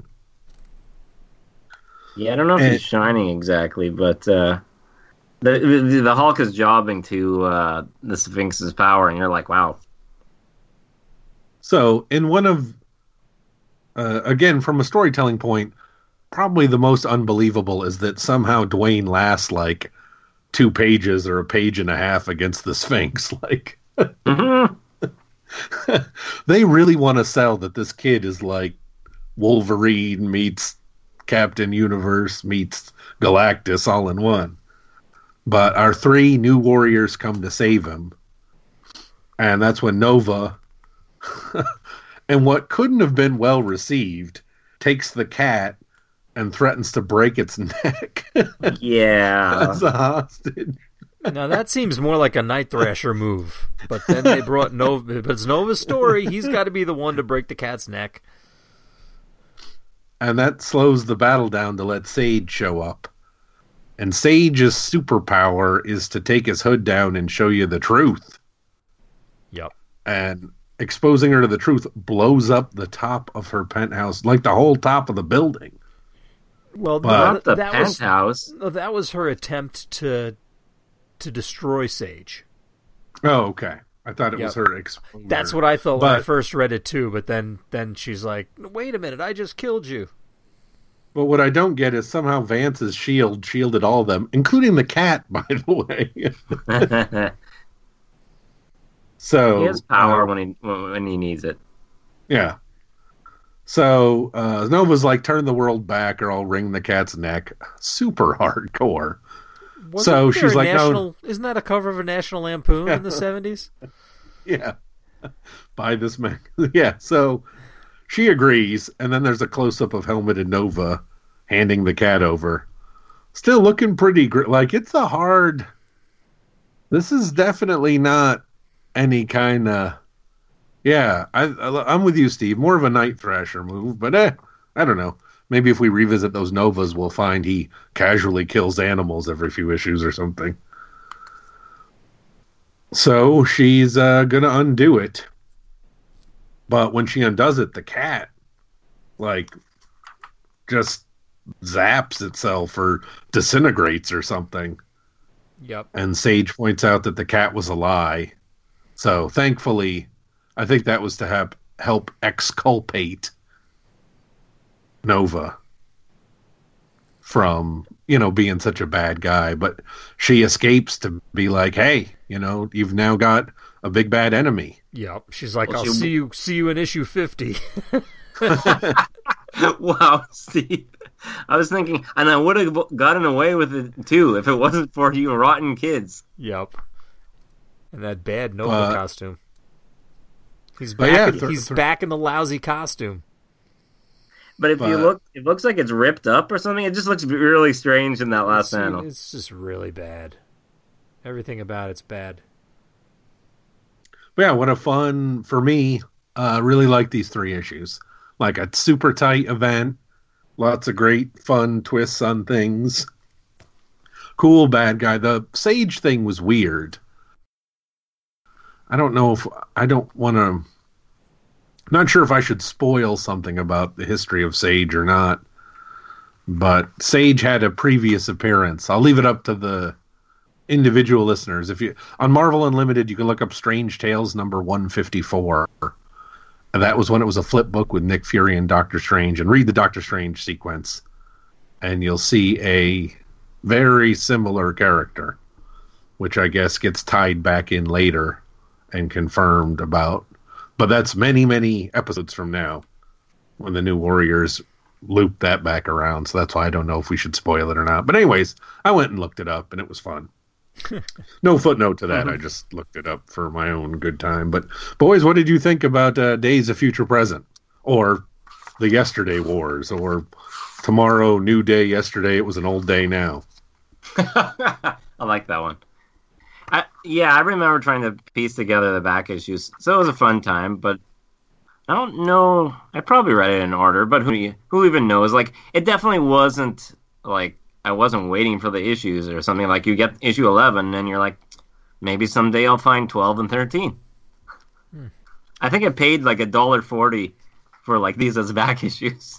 Yeah, I don't know if And- he's shining exactly, but uh, the, the the Hulk is jobbing to uh, the Sphinx's power, and you're like, wow. So, in one of, uh, again, from a storytelling point, probably the most unbelievable is that somehow Dwayne lasts like two pages or a page and a half against the Sphinx. Like, Mhm. they really want to sell that this kid is like Wolverine meets Captain Universe meets Galactus all in one. But our three new warriors come to save him. And that's when Nova, and what couldn't have been well received, takes the cat and threatens to break its neck Yeah. as a hostage. Now that seems more like a Night Thrasher move. But then they brought Nova. But it's Nova's story. He's got to be the one to break the cat's neck. And that slows the battle down to let Sage show up. And Sage's superpower is to take his hood down and show you the truth. Yep. And exposing her to the truth blows up the top of her penthouse, like the whole top of the building. Well, But- no, Not the that was penthouse. no, that was her attempt to to destroy Sage. Oh, okay. I thought it Yep. was her exposure. That's what I thought when I But- first read it too. But then then she's like, "Wait a minute, I just killed you." But what I don't get is somehow Vance's shield shielded all of them, including the cat, by the way. he So has power uh, when he when he needs it. yeah. So uh, Nova's like, turn the world back or I'll wring the cat's neck. Super hardcore. Wasn't So there she's a like, no- national, isn't that a cover of a National Lampoon in the seventies? Yeah. Buy this man. Yeah. So she agrees. And then there's a close up of helmeted Nova handing the cat over. Still looking pretty gr- like it's a hard. This is definitely not any kind of. Yeah, I, I, I'm with you, Steve. More of a Night Thrasher move, but eh, I don't know. Maybe if we revisit those Novas, we'll find he casually kills animals every few issues or something. So she's uh, gonna undo it, but when she undoes it, the cat, like, just zaps itself or disintegrates or something. Yep. And Sage points out that the cat was a lie. So thankfully, I think that was to have, help exculpate Nova from, you know, being such a bad guy. But she escapes to be like, hey, you know, you've now got a big bad enemy. Yep. She's like, Well, "I'll she- see you see you in issue fifty." Wow, Steve. I was thinking, and I would have gotten away with it too if it wasn't for you rotten kids. Yep. And that bad Nova Uh, costume. He's but back. yeah, in, th- he's th- back in the lousy costume. But if But- you look, it looks like it's ripped up or something. It just looks really strange in that last it's, panel. It's just really bad. Everything about it's bad. But yeah, what a fun for me. Uh, really like these three issues. Like a super tight event, lots of great fun twists on things. Cool bad guy. The Sage thing was weird. I don't know if I don't want to. Not sure if I should spoil something about the history of Sage or not. But Sage had a previous appearance. I'll leave it up to the individual listeners. If you on Marvel Unlimited, you can look up Strange Tales number one fifty-four. And that was when it was a flip book with Nick Fury and Doctor Strange, and read the Doctor Strange sequence, and you'll see a very similar character, which I guess gets tied back in later and confirmed about. But that's many, many episodes from now when the New Warriors loop that back around. So that's why I don't know if we should spoil it or not. But anyways, I went and looked it up, and it was fun. No footnote to that. I just looked it up for my own good time. But boys, what did you think about uh, Days of Future Present, or the Yesterday Wars, or Tomorrow New Day? Yesterday it was an old day now. I like that one. I, yeah, I remember trying to piece together the back issues, so it was a fun time. But I don't know. I probably read it in order, but who who even knows? Like, it definitely wasn't like. I wasn't waiting for the issues or something. Like, you get issue eleven, and you're like, maybe someday I'll find twelve and thirteen. Hmm. I think I paid like a dollar forty for like these as back issues.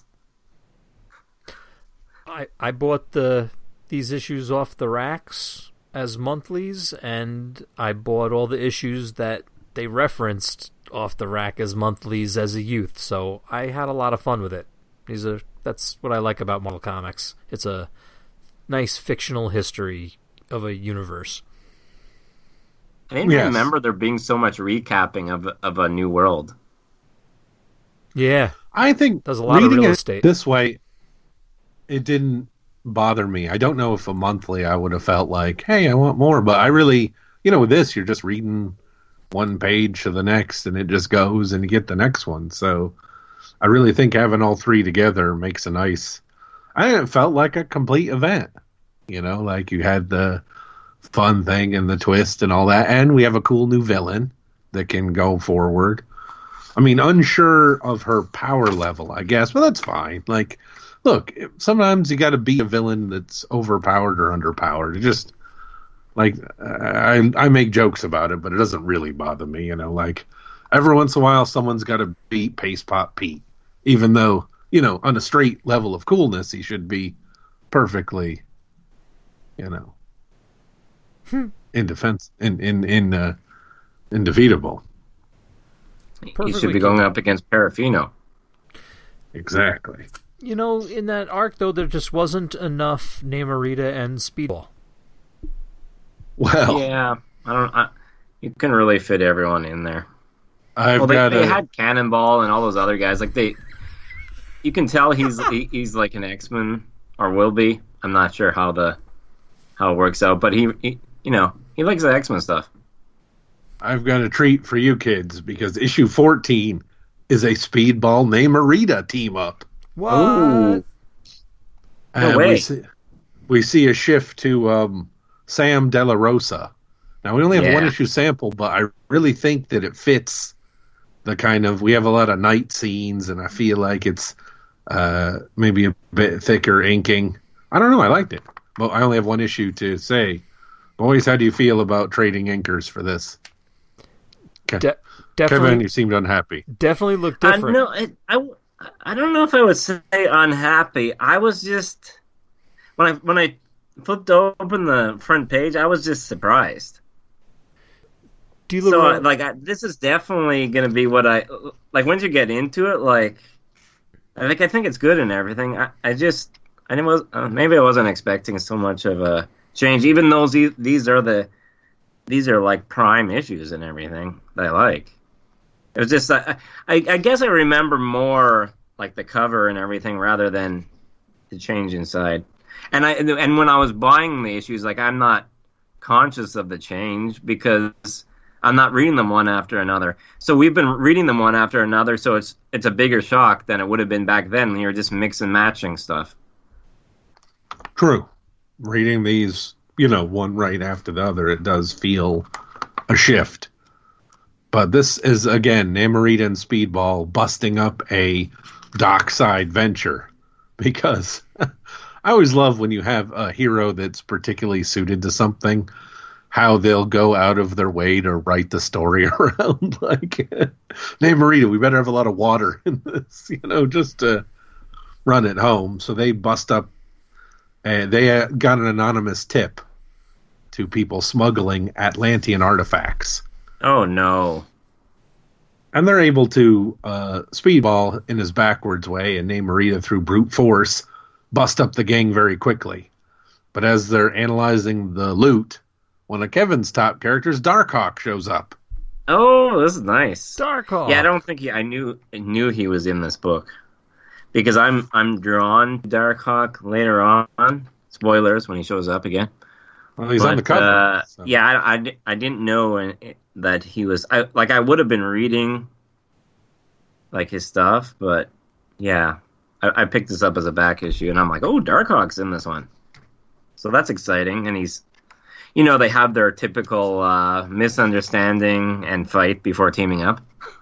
I I bought the these issues off the racks as monthlies, and I bought all the issues that they referenced off the rack as monthlies as a youth. So I had a lot of fun with it. These are that's what I like about Marvel Comics. It's a nice fictional history of a universe. I didn't yes. remember there being so much recapping of of a new world. Yeah, I think there's a lot of real estate this way. It didn't bother me. I don't know if a monthly I would have felt like, hey, I want more. But I really, you know, with this, you're just reading one page to the next, and it just goes, and you get the next one. So I really think having all three together makes a nice. I it felt like a complete event, you know, like you had the fun thing and the twist and all that, and we have a cool new villain that can go forward. I mean, unsure of her power level, I guess, but that's fine. Like, look, sometimes you got to be a villain that's overpowered or underpowered. It just like I I make jokes about it, but it doesn't really bother me, you know. Like every once in a while, someone's got to beat Paste Pot Pete, even though. You know, on a straight level of coolness, he should be perfectly, you know, hmm. in defense, in in in uh, indefeatable. Perfectly he should be going up against Parafino. Exactly. You know, in that arc, though, there just wasn't enough Namorita and Speedball. Well, yeah, I don't. I, you couldn't really fit everyone in there. I've well, they, got they a... had Cannonball and all those other guys. Like they. You can tell he's he, he's like an X-Men or will be. I'm not sure how the how it works out, but he, he you know he likes the X-Men stuff. I've got a treat for you kids because issue fourteen is a Speedball Namorita team up. What? Ooh. No and way. We see, we see a shift to um, Sam De La Rosa. Now we only have yeah. one issue sample, but I really think that it fits the kind of we have a lot of night scenes, and I feel like it's. Uh, maybe a bit thicker inking. I don't know. I liked it. But I only have one issue to say. Boys, how do you feel about trading inkers for this? De- definitely, Kevin, you seemed unhappy. Definitely looked different. Uh, no, I, I, I don't know if I would say unhappy. I was just when I when I flipped open the front page, I was just surprised. Do you look so around? like I, this is definitely going to be what I like once you get into it, like. I think I think it's good and everything. I, I just I didn't was uh, maybe I wasn't expecting so much of a change. Even though these these are the these are like prime issues and everything that I like. It was just I, I I guess I remember more like the cover and everything rather than the change inside. And I and when I was buying the issues, like I'm not conscious of the change because I'm not reading them one after another. So we've been reading them one after another, so it's it's a bigger shock than it would have been back then when you were just mix and matching stuff. True. Reading these, you know, one right after the other, it does feel a shift. But this is, again, Namorita and Speedball busting up a dockside venture. Because I always love when you have a hero that's particularly suited to something, how they'll go out of their way to write the story around. Like, Namorita, we better have a lot of water in this, you know, just to run it home. So they bust up, and they uh, got an anonymous tip to people smuggling Atlantean artifacts. Oh, no. And they're able to, uh, Speedball in his backwards way and Namorita through brute force, bust up the gang very quickly. But as they're analyzing the loot, one of Kevin's top characters, Darkhawk, shows up. Oh, this is nice. Darkhawk. Yeah, I don't think he, I knew knew he was in this book. Because I'm I'm drawn to Darkhawk later on. Spoilers when he shows up again. Well, he's But, on the cover. Uh, so. Yeah, I, I, I didn't know it- that he was... I, like, I would have been reading, like, his stuff, but, yeah. I, I picked this up as a back issue, and I'm like, oh, Darkhawk's in this one. So that's exciting, and he's... You know, they have their typical uh, misunderstanding and fight before teaming up.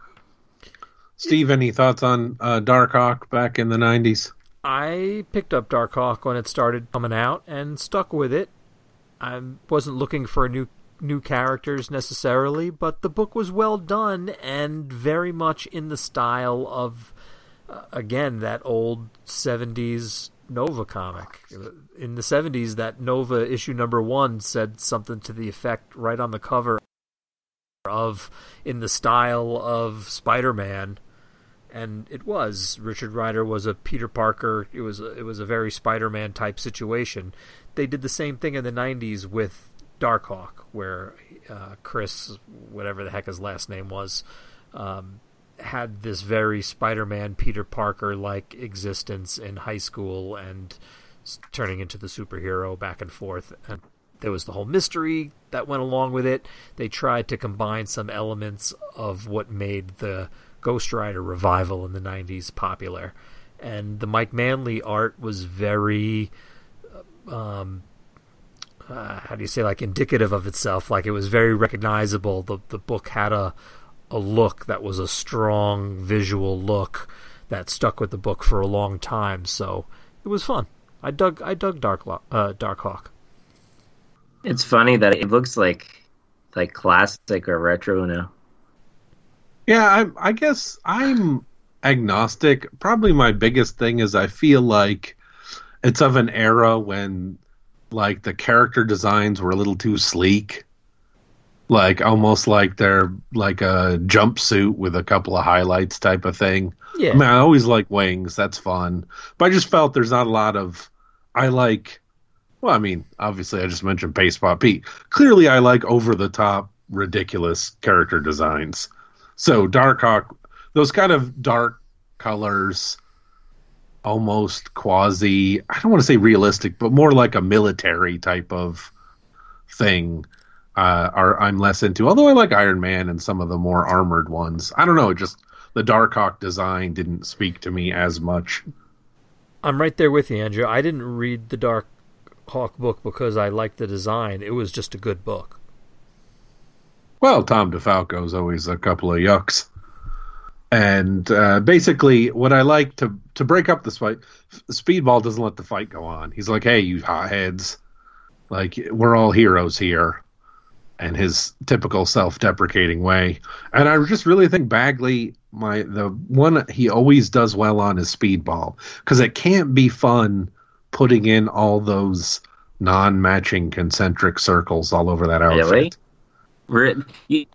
Steve, any thoughts on uh, Darkhawk back in the nineties? I picked up Darkhawk when it started coming out and stuck with it. I wasn't looking for new new characters necessarily, but the book was well done and very much in the style of, uh, again, that old seventies Nova comic. In the seventies, that Nova issue number one said something to the effect right on the cover of in the style of Spider-Man. And it was. Richard Rider was a Peter Parker. It was a, it was a very Spider-Man type situation. They did the same thing in the nineties with Darkhawk, where uh, Chris, whatever the heck his last name was, um, had this very Spider-Man, Peter Parker-like existence in high school and turning into the superhero back and forth. And there was the whole mystery that went along with it. They tried to combine some elements of what made the Ghost Rider revival in the nineties popular. And the Mike Manley art was very, um, uh, how do you say, like indicative of itself. Like it was very recognizable. The the book had a, a look that was a strong visual look that stuck with the book for a long time. So it was fun. I dug I dug Dark uh, Darkhawk. It's funny that it looks like like classic or retro now. Yeah, I, I guess I'm agnostic. Probably my biggest thing is I feel like it's of an era when, like, the character designs were a little too sleek. Like, almost like they're like a jumpsuit with a couple of highlights type of thing. Yeah. I mean, I always like wings. That's fun. But I just felt there's not a lot of... I like... Well, I mean, obviously I just mentioned Pace Pop Pete. Clearly I like over-the-top, ridiculous character designs. So Darkhawk, those kind of dark colors, almost quasi, I don't want to say realistic, but more like a military type of thing, uh, are I'm less into. Although I like Iron Man and some of the more armored ones. I don't know, it just the Darkhawk design didn't speak to me as much. I'm right there with you, Andrew. I didn't read the Darkhawk book because I liked the design. It was just a good book. Well, Tom DeFalco's always a couple of yucks. And uh, basically, what I like to to break up this fight, Speedball doesn't let the fight go on. He's like, hey, you hotheads. Like, we're all heroes here. And his typical self-deprecating way. And I just really think Bagley, my the one he always does well on is Speedball. Because it can't be fun putting in all those non-matching concentric circles all over that outfit. Really? We're, you,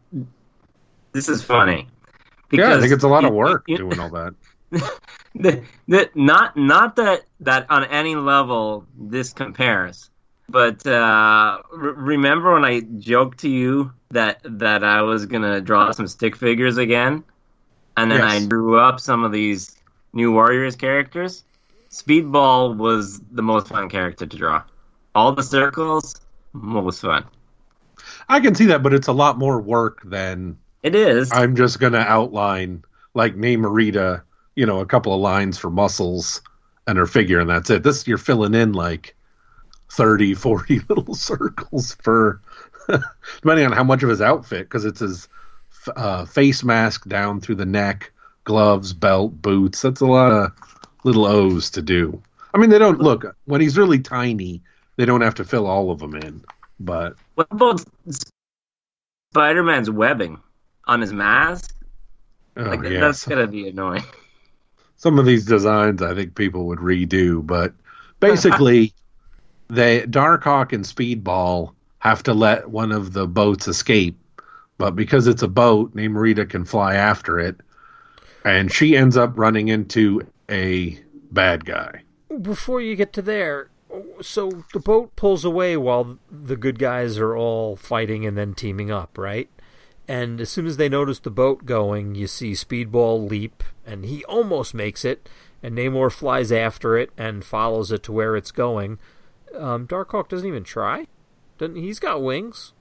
this is funny. Because yeah, I think it's a lot you, of work you, doing all that. the, the, not not that, that on any level this compares, but uh, re- remember when I joked to you that, that I was going to draw some stick figures again? And then yes. I drew up some of these new Warriors characters? Speedball was the most fun character to draw. All the circles, most fun. I can see that, but it's a lot more work than It is. I'm just going to outline, like, Namorita, you know, a couple of lines for muscles and her figure, and that's it. This, you're filling in, like, thirty, forty little circles for, depending on how much of his outfit, because it's his uh, face mask down through the neck, gloves, belt, boots. That's a lot of little O's to do. I mean, they don't, look, when he's really tiny, they don't have to fill all of them in, but... What about Spider-Man's webbing on his mask? Oh, like, yeah. That's going to be annoying. Some of these designs I think people would redo, but basically, they Darkhawk and Speedball have to let one of the boats escape, but because it's a boat, Namorita can fly after it, and she ends up running into a bad guy. Before you get to there, so the boat pulls away while the good guys are all fighting and then teaming up, right? And as soon as they notice the boat going, you see Speedball leap, and he almost makes it, and Namor flies after it and follows it to where it's going. Um, Darkhawk doesn't even try. Doesn't he's got wings?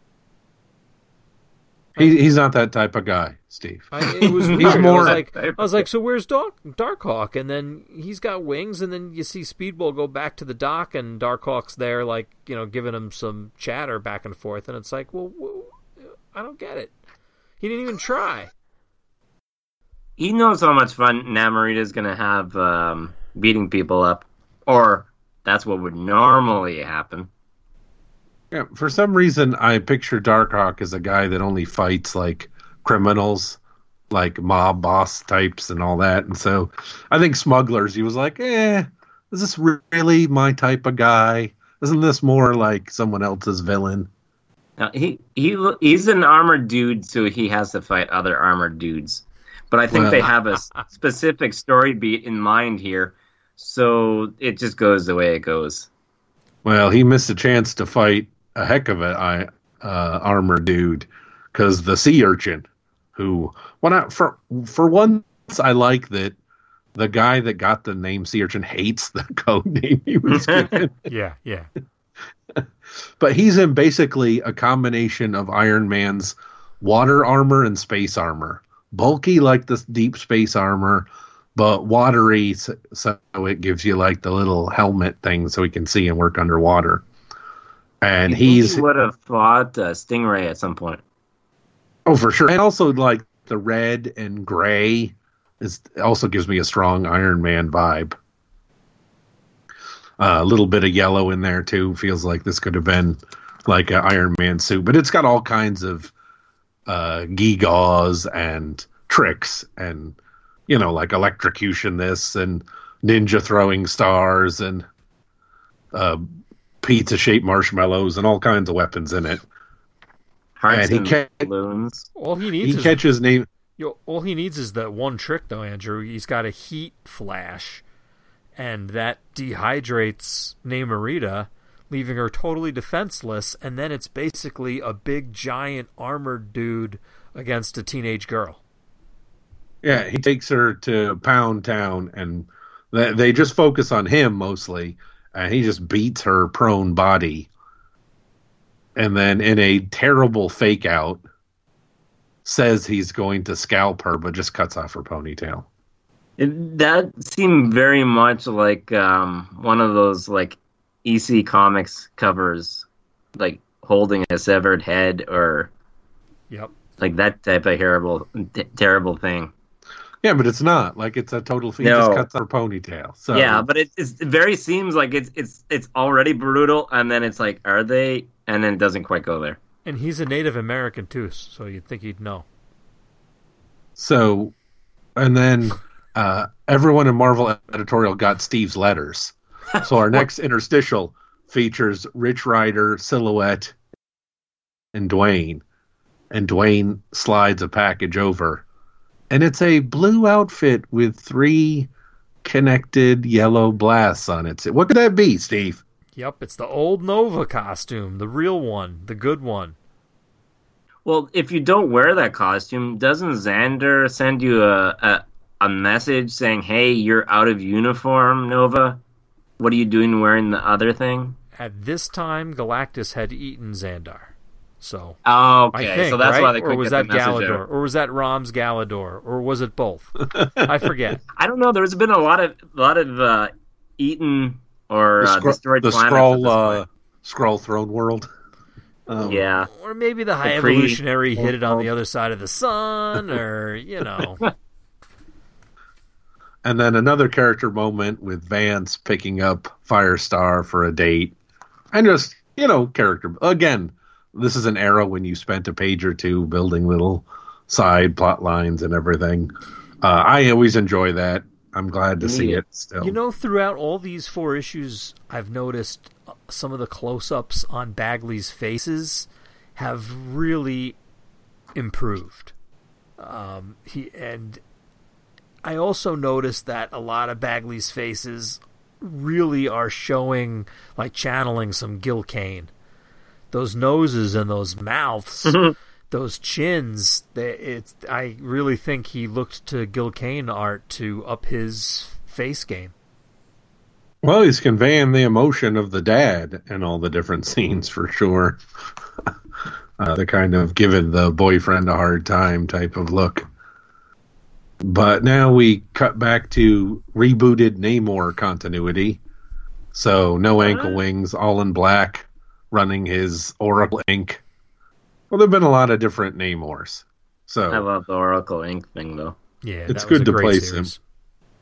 He, he's not that type of guy, Steve. I, it was weird. He's more, I was like, I was like, so where's Dark Darkhawk? And then he's got wings, and then you see Speedball go back to the dock, and Darkhawk's there, like, you know, giving him some chatter back and forth, and it's like, well, I don't get it. He didn't even try. He knows how much fun Namorita's going to have um, beating people up. Or that's what would normally happen. Yeah, for some reason, I picture Darkhawk as a guy that only fights, like, criminals, like mob boss types and all that. And so I think Smugglers, he was like, eh, is this really my type of guy? Isn't this more like someone else's villain? Now, he he he's an armored dude, so he has to fight other armored dudes. But I think Well, they have a s- specific story beat in mind here, so it just goes the way it goes. Well, he missed a chance to fight a heck of a uh, armored dude, because the sea urchin, who, when I, for for once, I like that the guy that got the name sea urchin hates the code name he was given. Yeah, yeah. But he's in basically a combination of Iron Man's water armor and space armor. Bulky like this deep space armor, but watery, so it gives you like the little helmet thing so he can see and work underwater. And You think he's... he would have fought uh, Stingray at some point. Oh, for sure. And also like the red and gray is also gives me a strong Iron Man vibe. Uh, a little bit of yellow in there too. Feels like this could have been like an Iron Man suit, but it's got all kinds of uh, gewgaws and tricks, and you know, like electrocution this and ninja throwing stars and uh, pizza shaped marshmallows and all kinds of weapons in it. Hearts And he and ca- balloons. All he needs He is catches name. Yo, all he needs is that one trick, though, Andrew. He's got a heat flash, and that dehydrates Namorita, leaving her totally defenseless, and then it's basically a big, giant, armored dude against a teenage girl. Yeah, he takes her to Pound Town, and they, they just focus on him mostly, and he just beats her prone body. And then in a terrible fake out, says he's going to scalp her, but just cuts off her ponytail. It, that seemed very much like um, one of those like E C Comics covers, like holding a severed head or Yep. like that type of terrible, t- terrible thing. Yeah, but it's not. Like, it's a total... He No. just cuts her ponytail. So Yeah, but it, it's, it very seems like it's it's it's already brutal, and then it's like, are they? And then it doesn't quite go there. And he's a Native American, too, so you'd think he'd know. So, and then uh, everyone in Marvel Editorial got Steve's letters. So our next interstitial features Rich Rider, Silhouette, and Dwayne. And Dwayne slides a package over. And it's a blue outfit with three connected yellow blasts on it. What could that be, Steve? Yep, it's the old Nova costume, the real one, the good one. Well, if you don't wear that costume, doesn't Xander send you a, a a message saying, "Hey, you're out of uniform, Nova? What are you doing wearing the other thing?" At this time, Galactus had eaten Xandar. So Oh, I okay. think, so that's right? why they or couldn't was get that the message Galador, out. or was that Rom's Galador, or was it both? I forget. I don't know. There's been a lot of a lot of uh, eaten or The, uh, scro- destroyed the planets. scroll, at this uh, point. scroll throne world. Um, Yeah. Or maybe the high The pre- evolutionary hit it on the other side of the sun, or you know. And then another character moment with Vance picking up Firestar for a date. And just, you know, character. Again, this is an era when you spent a page or two building little side plot lines and everything. Uh, I always enjoy that. I'm glad to see Yeah. it still. You know, throughout all these four issues, I've noticed some of the close-ups on Bagley's faces have really improved. Um, he and I also noticed that a lot of Bagley's faces really are showing, like channeling some Gil Kane. Those noses and those mouths, those chins. They, it's. I really think he looked to Gil Kane art to up his face game. Well, he's conveying the emotion of the dad in all the different scenes for sure. uh, the kind of giving the boyfriend a hard time type of look. But now we cut back to rebooted Namor continuity. So no ankle wings, all in black, running his Oracle ink. Well, there have been a lot of different Namors. So I love the Oracle Ink thing, though. Yeah, It's that good was a to great place series. him.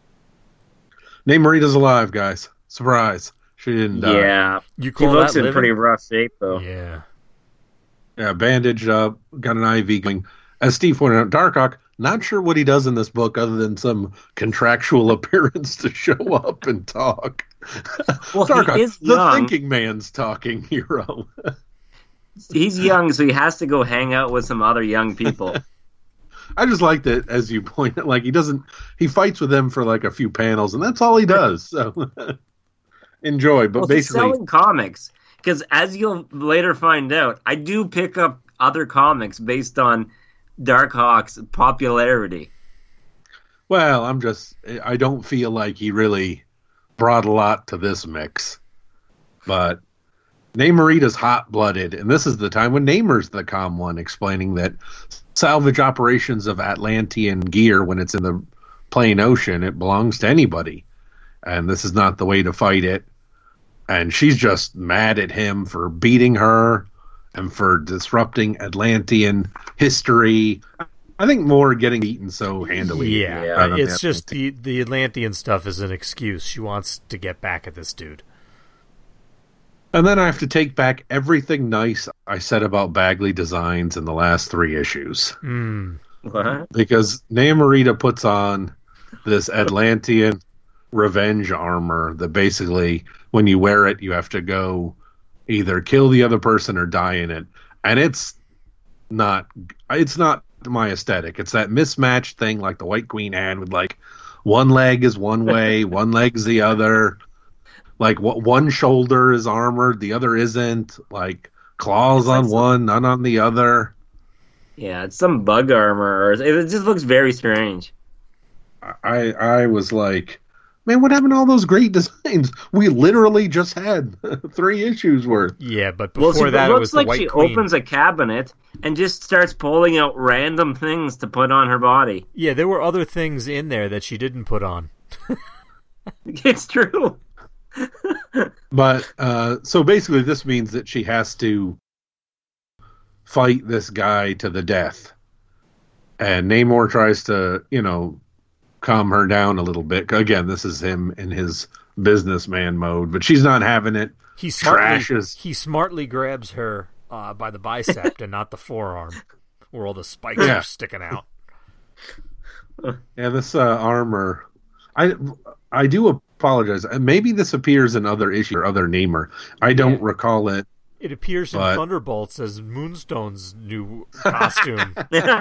Namorita's alive, guys. Surprise. She didn't die. Yeah. You He call looks that in living? pretty rough shape, though. Yeah. Yeah, bandaged up, got an I V going. As Steve pointed out, Darkhawk, not sure what he does in this book other than some contractual appearance to show up and talk. Well, he Darkhawk, is the young. thinking man's talking hero. He's young, so he has to go hang out with some other young people. I just like that, as you pointed, like he doesn't, he fights with them for like a few panels, and that's all he does. So enjoy, but Well, he's basically, selling comics. Because as you'll later find out, I do pick up other comics based on Darkhawk's popularity. well, I'm just, I don't feel like he really brought a lot to this mix. But Namorita's hot-blooded, and this is the time when Namor's the calm one, explaining that salvage operations of Atlantean gear, when it's in the plain ocean, it belongs to anybody. And this is not the way to fight it. And she's just mad at him for beating her and for disrupting Atlantean history. I think more getting beaten so handily. Yeah, Yeah, rather than it's just Atlantean. the, the Atlantean stuff is an excuse. She wants to get back at this dude. And then I have to take back everything nice I said about Bagley designs in the last three issues. Mm. What? Because Namorita puts on this Atlantean revenge armor that basically, when you wear it, you have to go either kill the other person or die in it. And it's not, it's not my aesthetic. It's that mismatched thing like the White Queen had with like one leg is one way, one leg's the other. Like what one shoulder is armored, the other isn't. Like claws like on some- one, none on the other. Yeah, it's some bug armor. Or, it just looks very strange. I I was like, man, what happened to all those great designs? We literally just had three issues worth. Yeah, but Well, before see, that it it looks was the like White she Queen. opens a cabinet and just starts pulling out random things to put on her body. Yeah, there were other things in there that she didn't put on. It's true. But uh, so basically, this means that she has to fight this guy to the death. And Namor tries to, you know, calm her down a little bit. Again, this is him in his businessman mode, but she's not having it. He smartly, Trashes. he smartly grabs her uh, by the bicep and not the forearm, where all the spikes Yeah. are sticking out. Yeah, this uh, armor. I I do apologize. And maybe this appears in other issues or other Namor. I don't Yeah. recall it. It appears in But- Thunderbolts as Moonstone's new costume.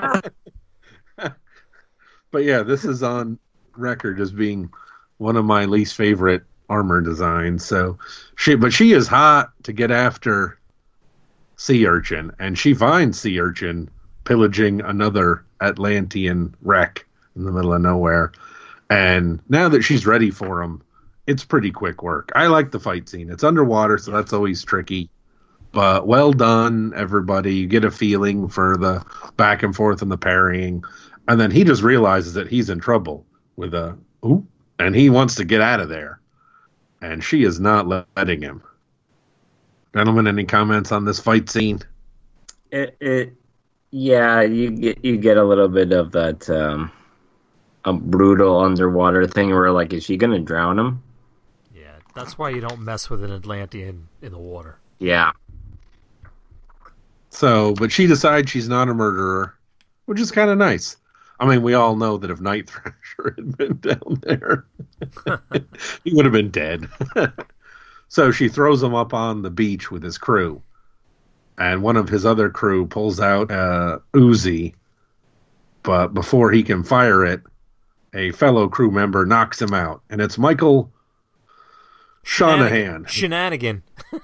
But yeah, this is on record as being one of my least favorite armor designs. So she, but she is hot to get after Sea Urchin, and she finds Sea Urchin pillaging another Atlantean wreck in the middle of nowhere. And now that she's ready for him, it's pretty quick work. I like the fight scene. It's underwater, so that's always tricky. But well done, everybody. You get a feeling for the back and forth and the parrying. And then he just realizes that he's in trouble with a oop, and he wants to get out of there. And she is not letting him. Gentlemen, any comments on this fight scene? It, it yeah, you get you get a little bit of that um, a brutal underwater thing where, like, is she gonna drown him? Yeah, that's why you don't mess with an Atlantean in the water. Yeah. So, but she decides she's not a murderer, which is kind of nice. I mean, we all know that if Night Thrasher had been down there, he would have been dead. So she throws him up on the beach with his crew. And one of his other crew pulls out a Uzi. But before he can fire it, a fellow crew member knocks him out. And it's Michael Shanahan. Shenanigan.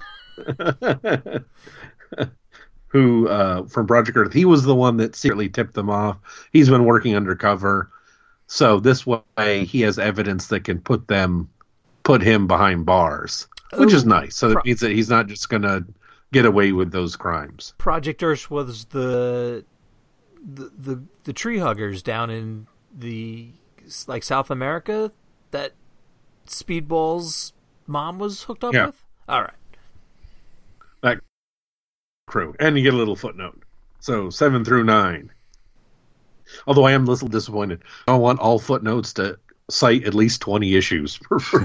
Who, uh, from Project Earth, he was the one that secretly tipped them off. He's been working undercover. So this way he has evidence that can put them, put him behind bars, which Ooh, is nice. So that pro- means that he's not just going to get away with those crimes. Project Earth was the, the the the tree huggers down in the, like, South America that Speedball's mom was hooked up Yeah. with? All right. That crew. And you get a little footnote. So seven through nine. Although I am a little disappointed. I want all footnotes to cite at least twenty issues.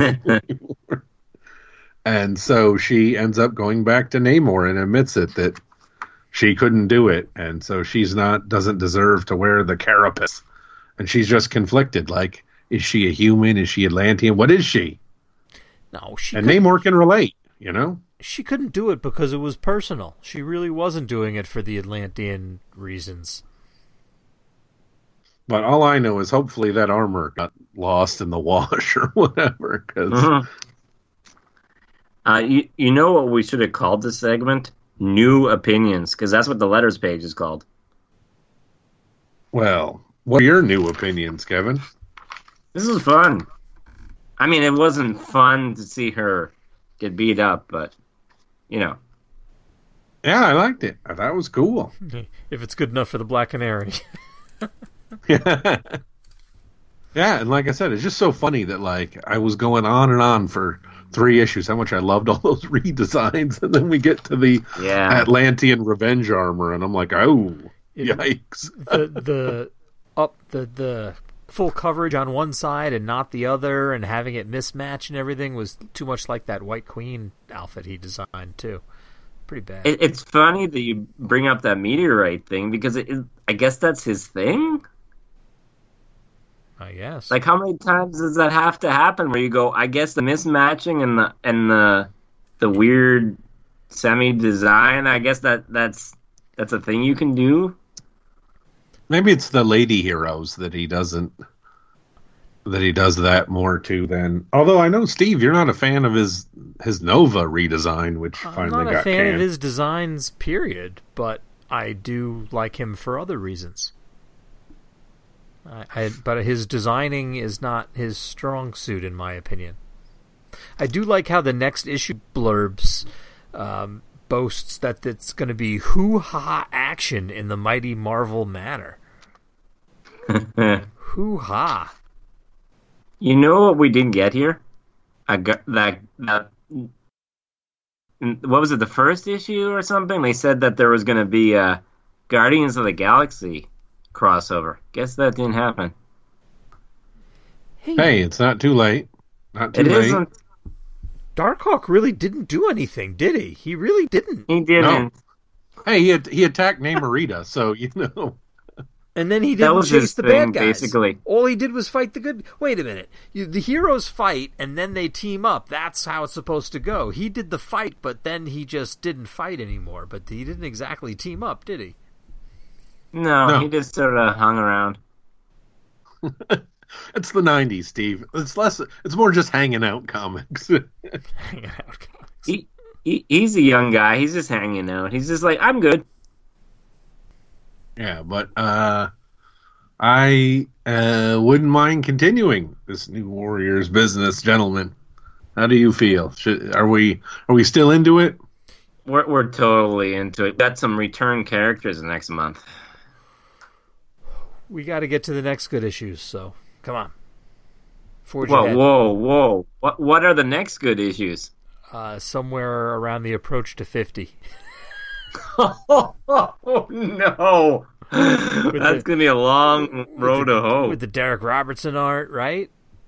And so she ends up going back to Namor and admits it, that she couldn't do it. And so she's not, doesn't deserve to wear the carapace. And she's just conflicted. Like, is she a human? Is she Atlantean? What is she? No, she And couldn't- Namor can relate, you know? She couldn't do it because it was personal. She really wasn't doing it for the Atlantean reasons. But all I know is hopefully that armor got lost in the wash or whatever. Cause Mhm. Uh, you, you know what we should have called this segment? New Opinions, because that's what the letters page is called. Well, what are your new opinions, Kevin? This is fun. I mean, it wasn't fun to see her get beat up, but, you know. Yeah, I liked it. I thought it was cool. If it's good enough for the Black Canary. Yeah. Yeah, and like I said, it's just so funny that, like, I was going on and on for three issues, how much I loved all those redesigns, and then we get to the Yeah. Atlantean revenge armor, and I'm like, oh, It- yikes. the the up the the full coverage on one side and not the other, and having it mismatch and everything was too much like that White Queen outfit he designed too. Pretty bad. It, it's funny that you bring up that meteorite thing, because it, it, I guess that's his thing? I guess. Like, how many times does that have to happen where you go, I guess the mismatching and the and the the weird semi-design, I guess that that's that's a thing you can do? Maybe it's the lady heroes that he doesn't, that he does that more to than. Although I know, Steve, you're not a fan of his his Nova redesign, which I'm finally not a got fan canned. of his designs, period, but I do like him for other reasons. I, I, but his designing is not his strong suit, in my opinion. I do like how the next issue blurbs um, boasts that it's going to be hoo-ha action in the mighty Marvel manner. Hoo-ha. You know what we didn't get here? I got that that. What was it? The first issue or something? They said that there was going to be a Guardians of the Galaxy crossover. Guess that didn't happen. Hey, Hey, it's not too late. Not too It late. isn't. Darkhawk really didn't do anything, did he? He really didn't. He didn't. Hey, he had, he attacked Namorita, so you know. And then he That didn't was chase his the thing, bad guys. basically. All he did was fight the good. Wait a minute. You, the heroes fight, and then they team up. That's how it's supposed to go. He did the fight, but then he just didn't fight anymore. But he didn't exactly team up, did he? No, No. he just sort of hung around. It's the nineties, Steve. It's less. It's more just hanging out comics. Hanging out. He, he he's a young guy. He's just hanging out. He's just like, I'm good. Yeah, but uh, I uh, wouldn't mind continuing this new Warriors business, gentlemen. How do you feel? Should, are we are we still into it? we're we're totally into it. Got some return characters next month. We got to get to the next good issues, so come on. Forge whoa, ahead. whoa, whoa! What what are the next good issues? Uh, somewhere around the approach to fifty. Oh, no! That's the, gonna be a long road the, to hoe. With the Derek Robertson art, right?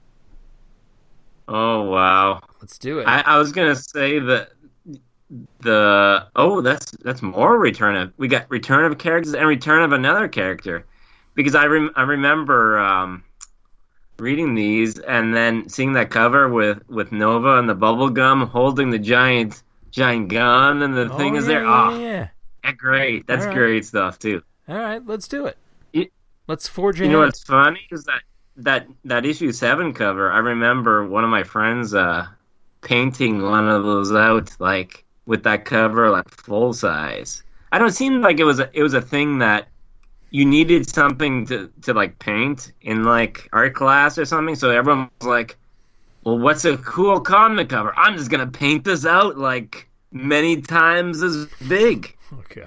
Oh wow! Let's do it. I, I was gonna say that the oh that's that's more return of we got return of characters and return of another character, because I rem, I remember um, reading these and then seeing that cover with, with Nova and the bubble gum holding the giant giant gun and the oh, thing yeah, is there. Yeah, oh, yeah. That's great. That's right. great stuff too. All right, let's do it. it let's forge you ahead. know what's funny is that that that issue seven cover. I remember one of my friends uh, painting one of those out like with that cover like full size. I don't seem like it was a, it was a thing that you needed something to, to like paint in like art class or something. So everyone was like, "Well, what's a cool comic cover? I'm just gonna paint this out like many times as big." Okay.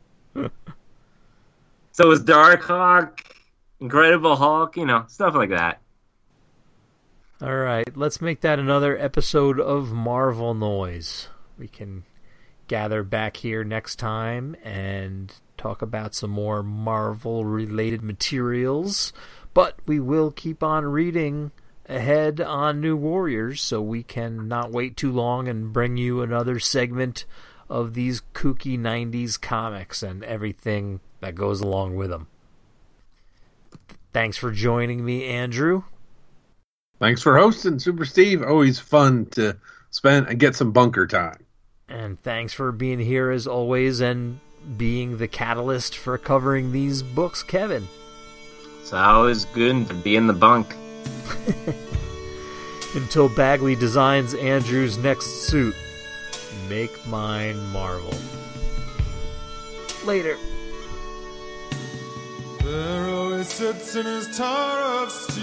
So it was Darkhawk, Incredible Hulk, you know, stuff like that. All right, let's make that another episode of Marvel Noise. We can gather back here next time and talk about some more Marvel-related materials. But we will keep on reading ahead on New Warriors, so we can not wait too long and bring you another segment of these kooky nineties comics and everything that goes along with them. Thanks for joining me, Andrew. Thanks for hosting, Super Steve. Always fun to spend and get some bunker time. And thanks for being here as always and being the catalyst for covering these books, Kevin. It's always good to be in the bunk. Until Bagley designs Andrew's next suit, make mine Marvel. Later. Pharaoh sits in his tower of steel.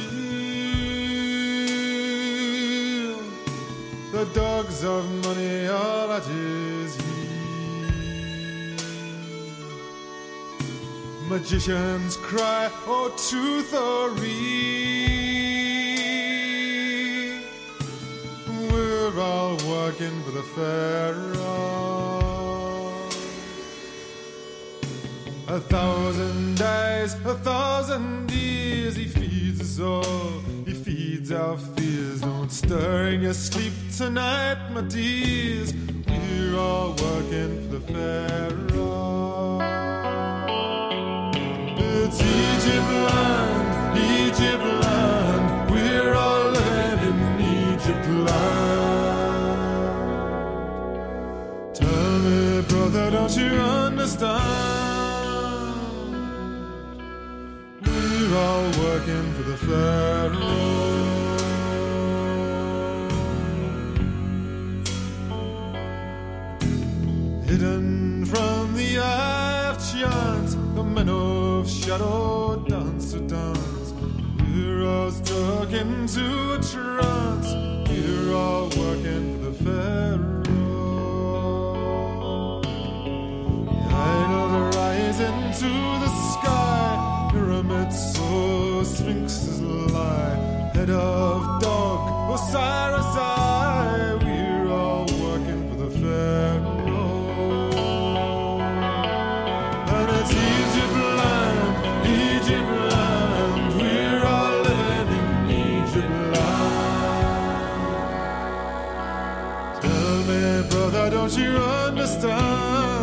The dogs of money are at his heel. Magicians cry, "Oh, truth or real?" We're all working for the Pharaoh. A thousand days, a thousand years, he feeds us all, he feeds our fears. Don't stir in your sleep tonight, my dears. We're all working for the Pharaoh. It's Egypt land, Egypt land. We're all living in Egypt land. Tell me, brother, don't you understand? We're all working for the Pharaoh. Hidden from the eye of chance, the men of shadow dance a dance. We're all stuck into a trance. We're all working for the Pharaoh. The idols rise into the sky. Pyramids so sphinxes lie. Head of dog, Osiris eye. We're all working for the Pharaoh. And it's Egypt land, Egypt land. We're all living in Egypt land. Tell me, brother, don't you understand?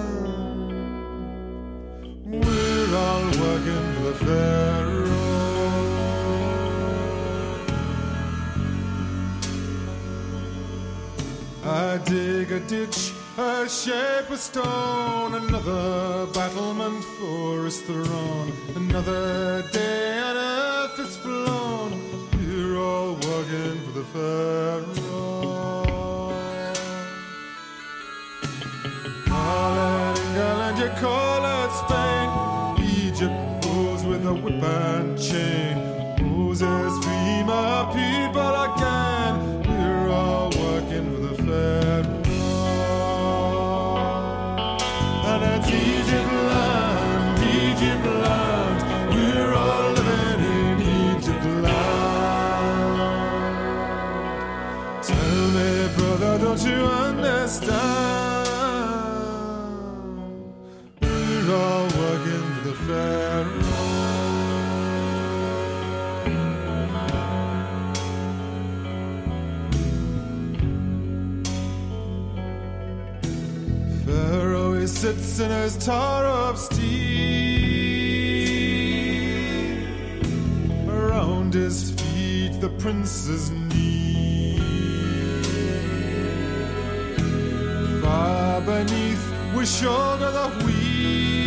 We're all working for the Pharaoh. I dig a ditch, I shape a stone. Another battlement for his throne. Another day on earth is flown. We're all working for the Pharaoh. Call it England, you call it Spain. Egypt rules with a whip and chain. Moses, free my people again. We're all working for the Pharaoh. don't you understand? We're all working for the Pharaoh. Pharaoh, he sits in his tower of steel. Around his feet, the prince's knee. Far beneath, we shoulder the wheel.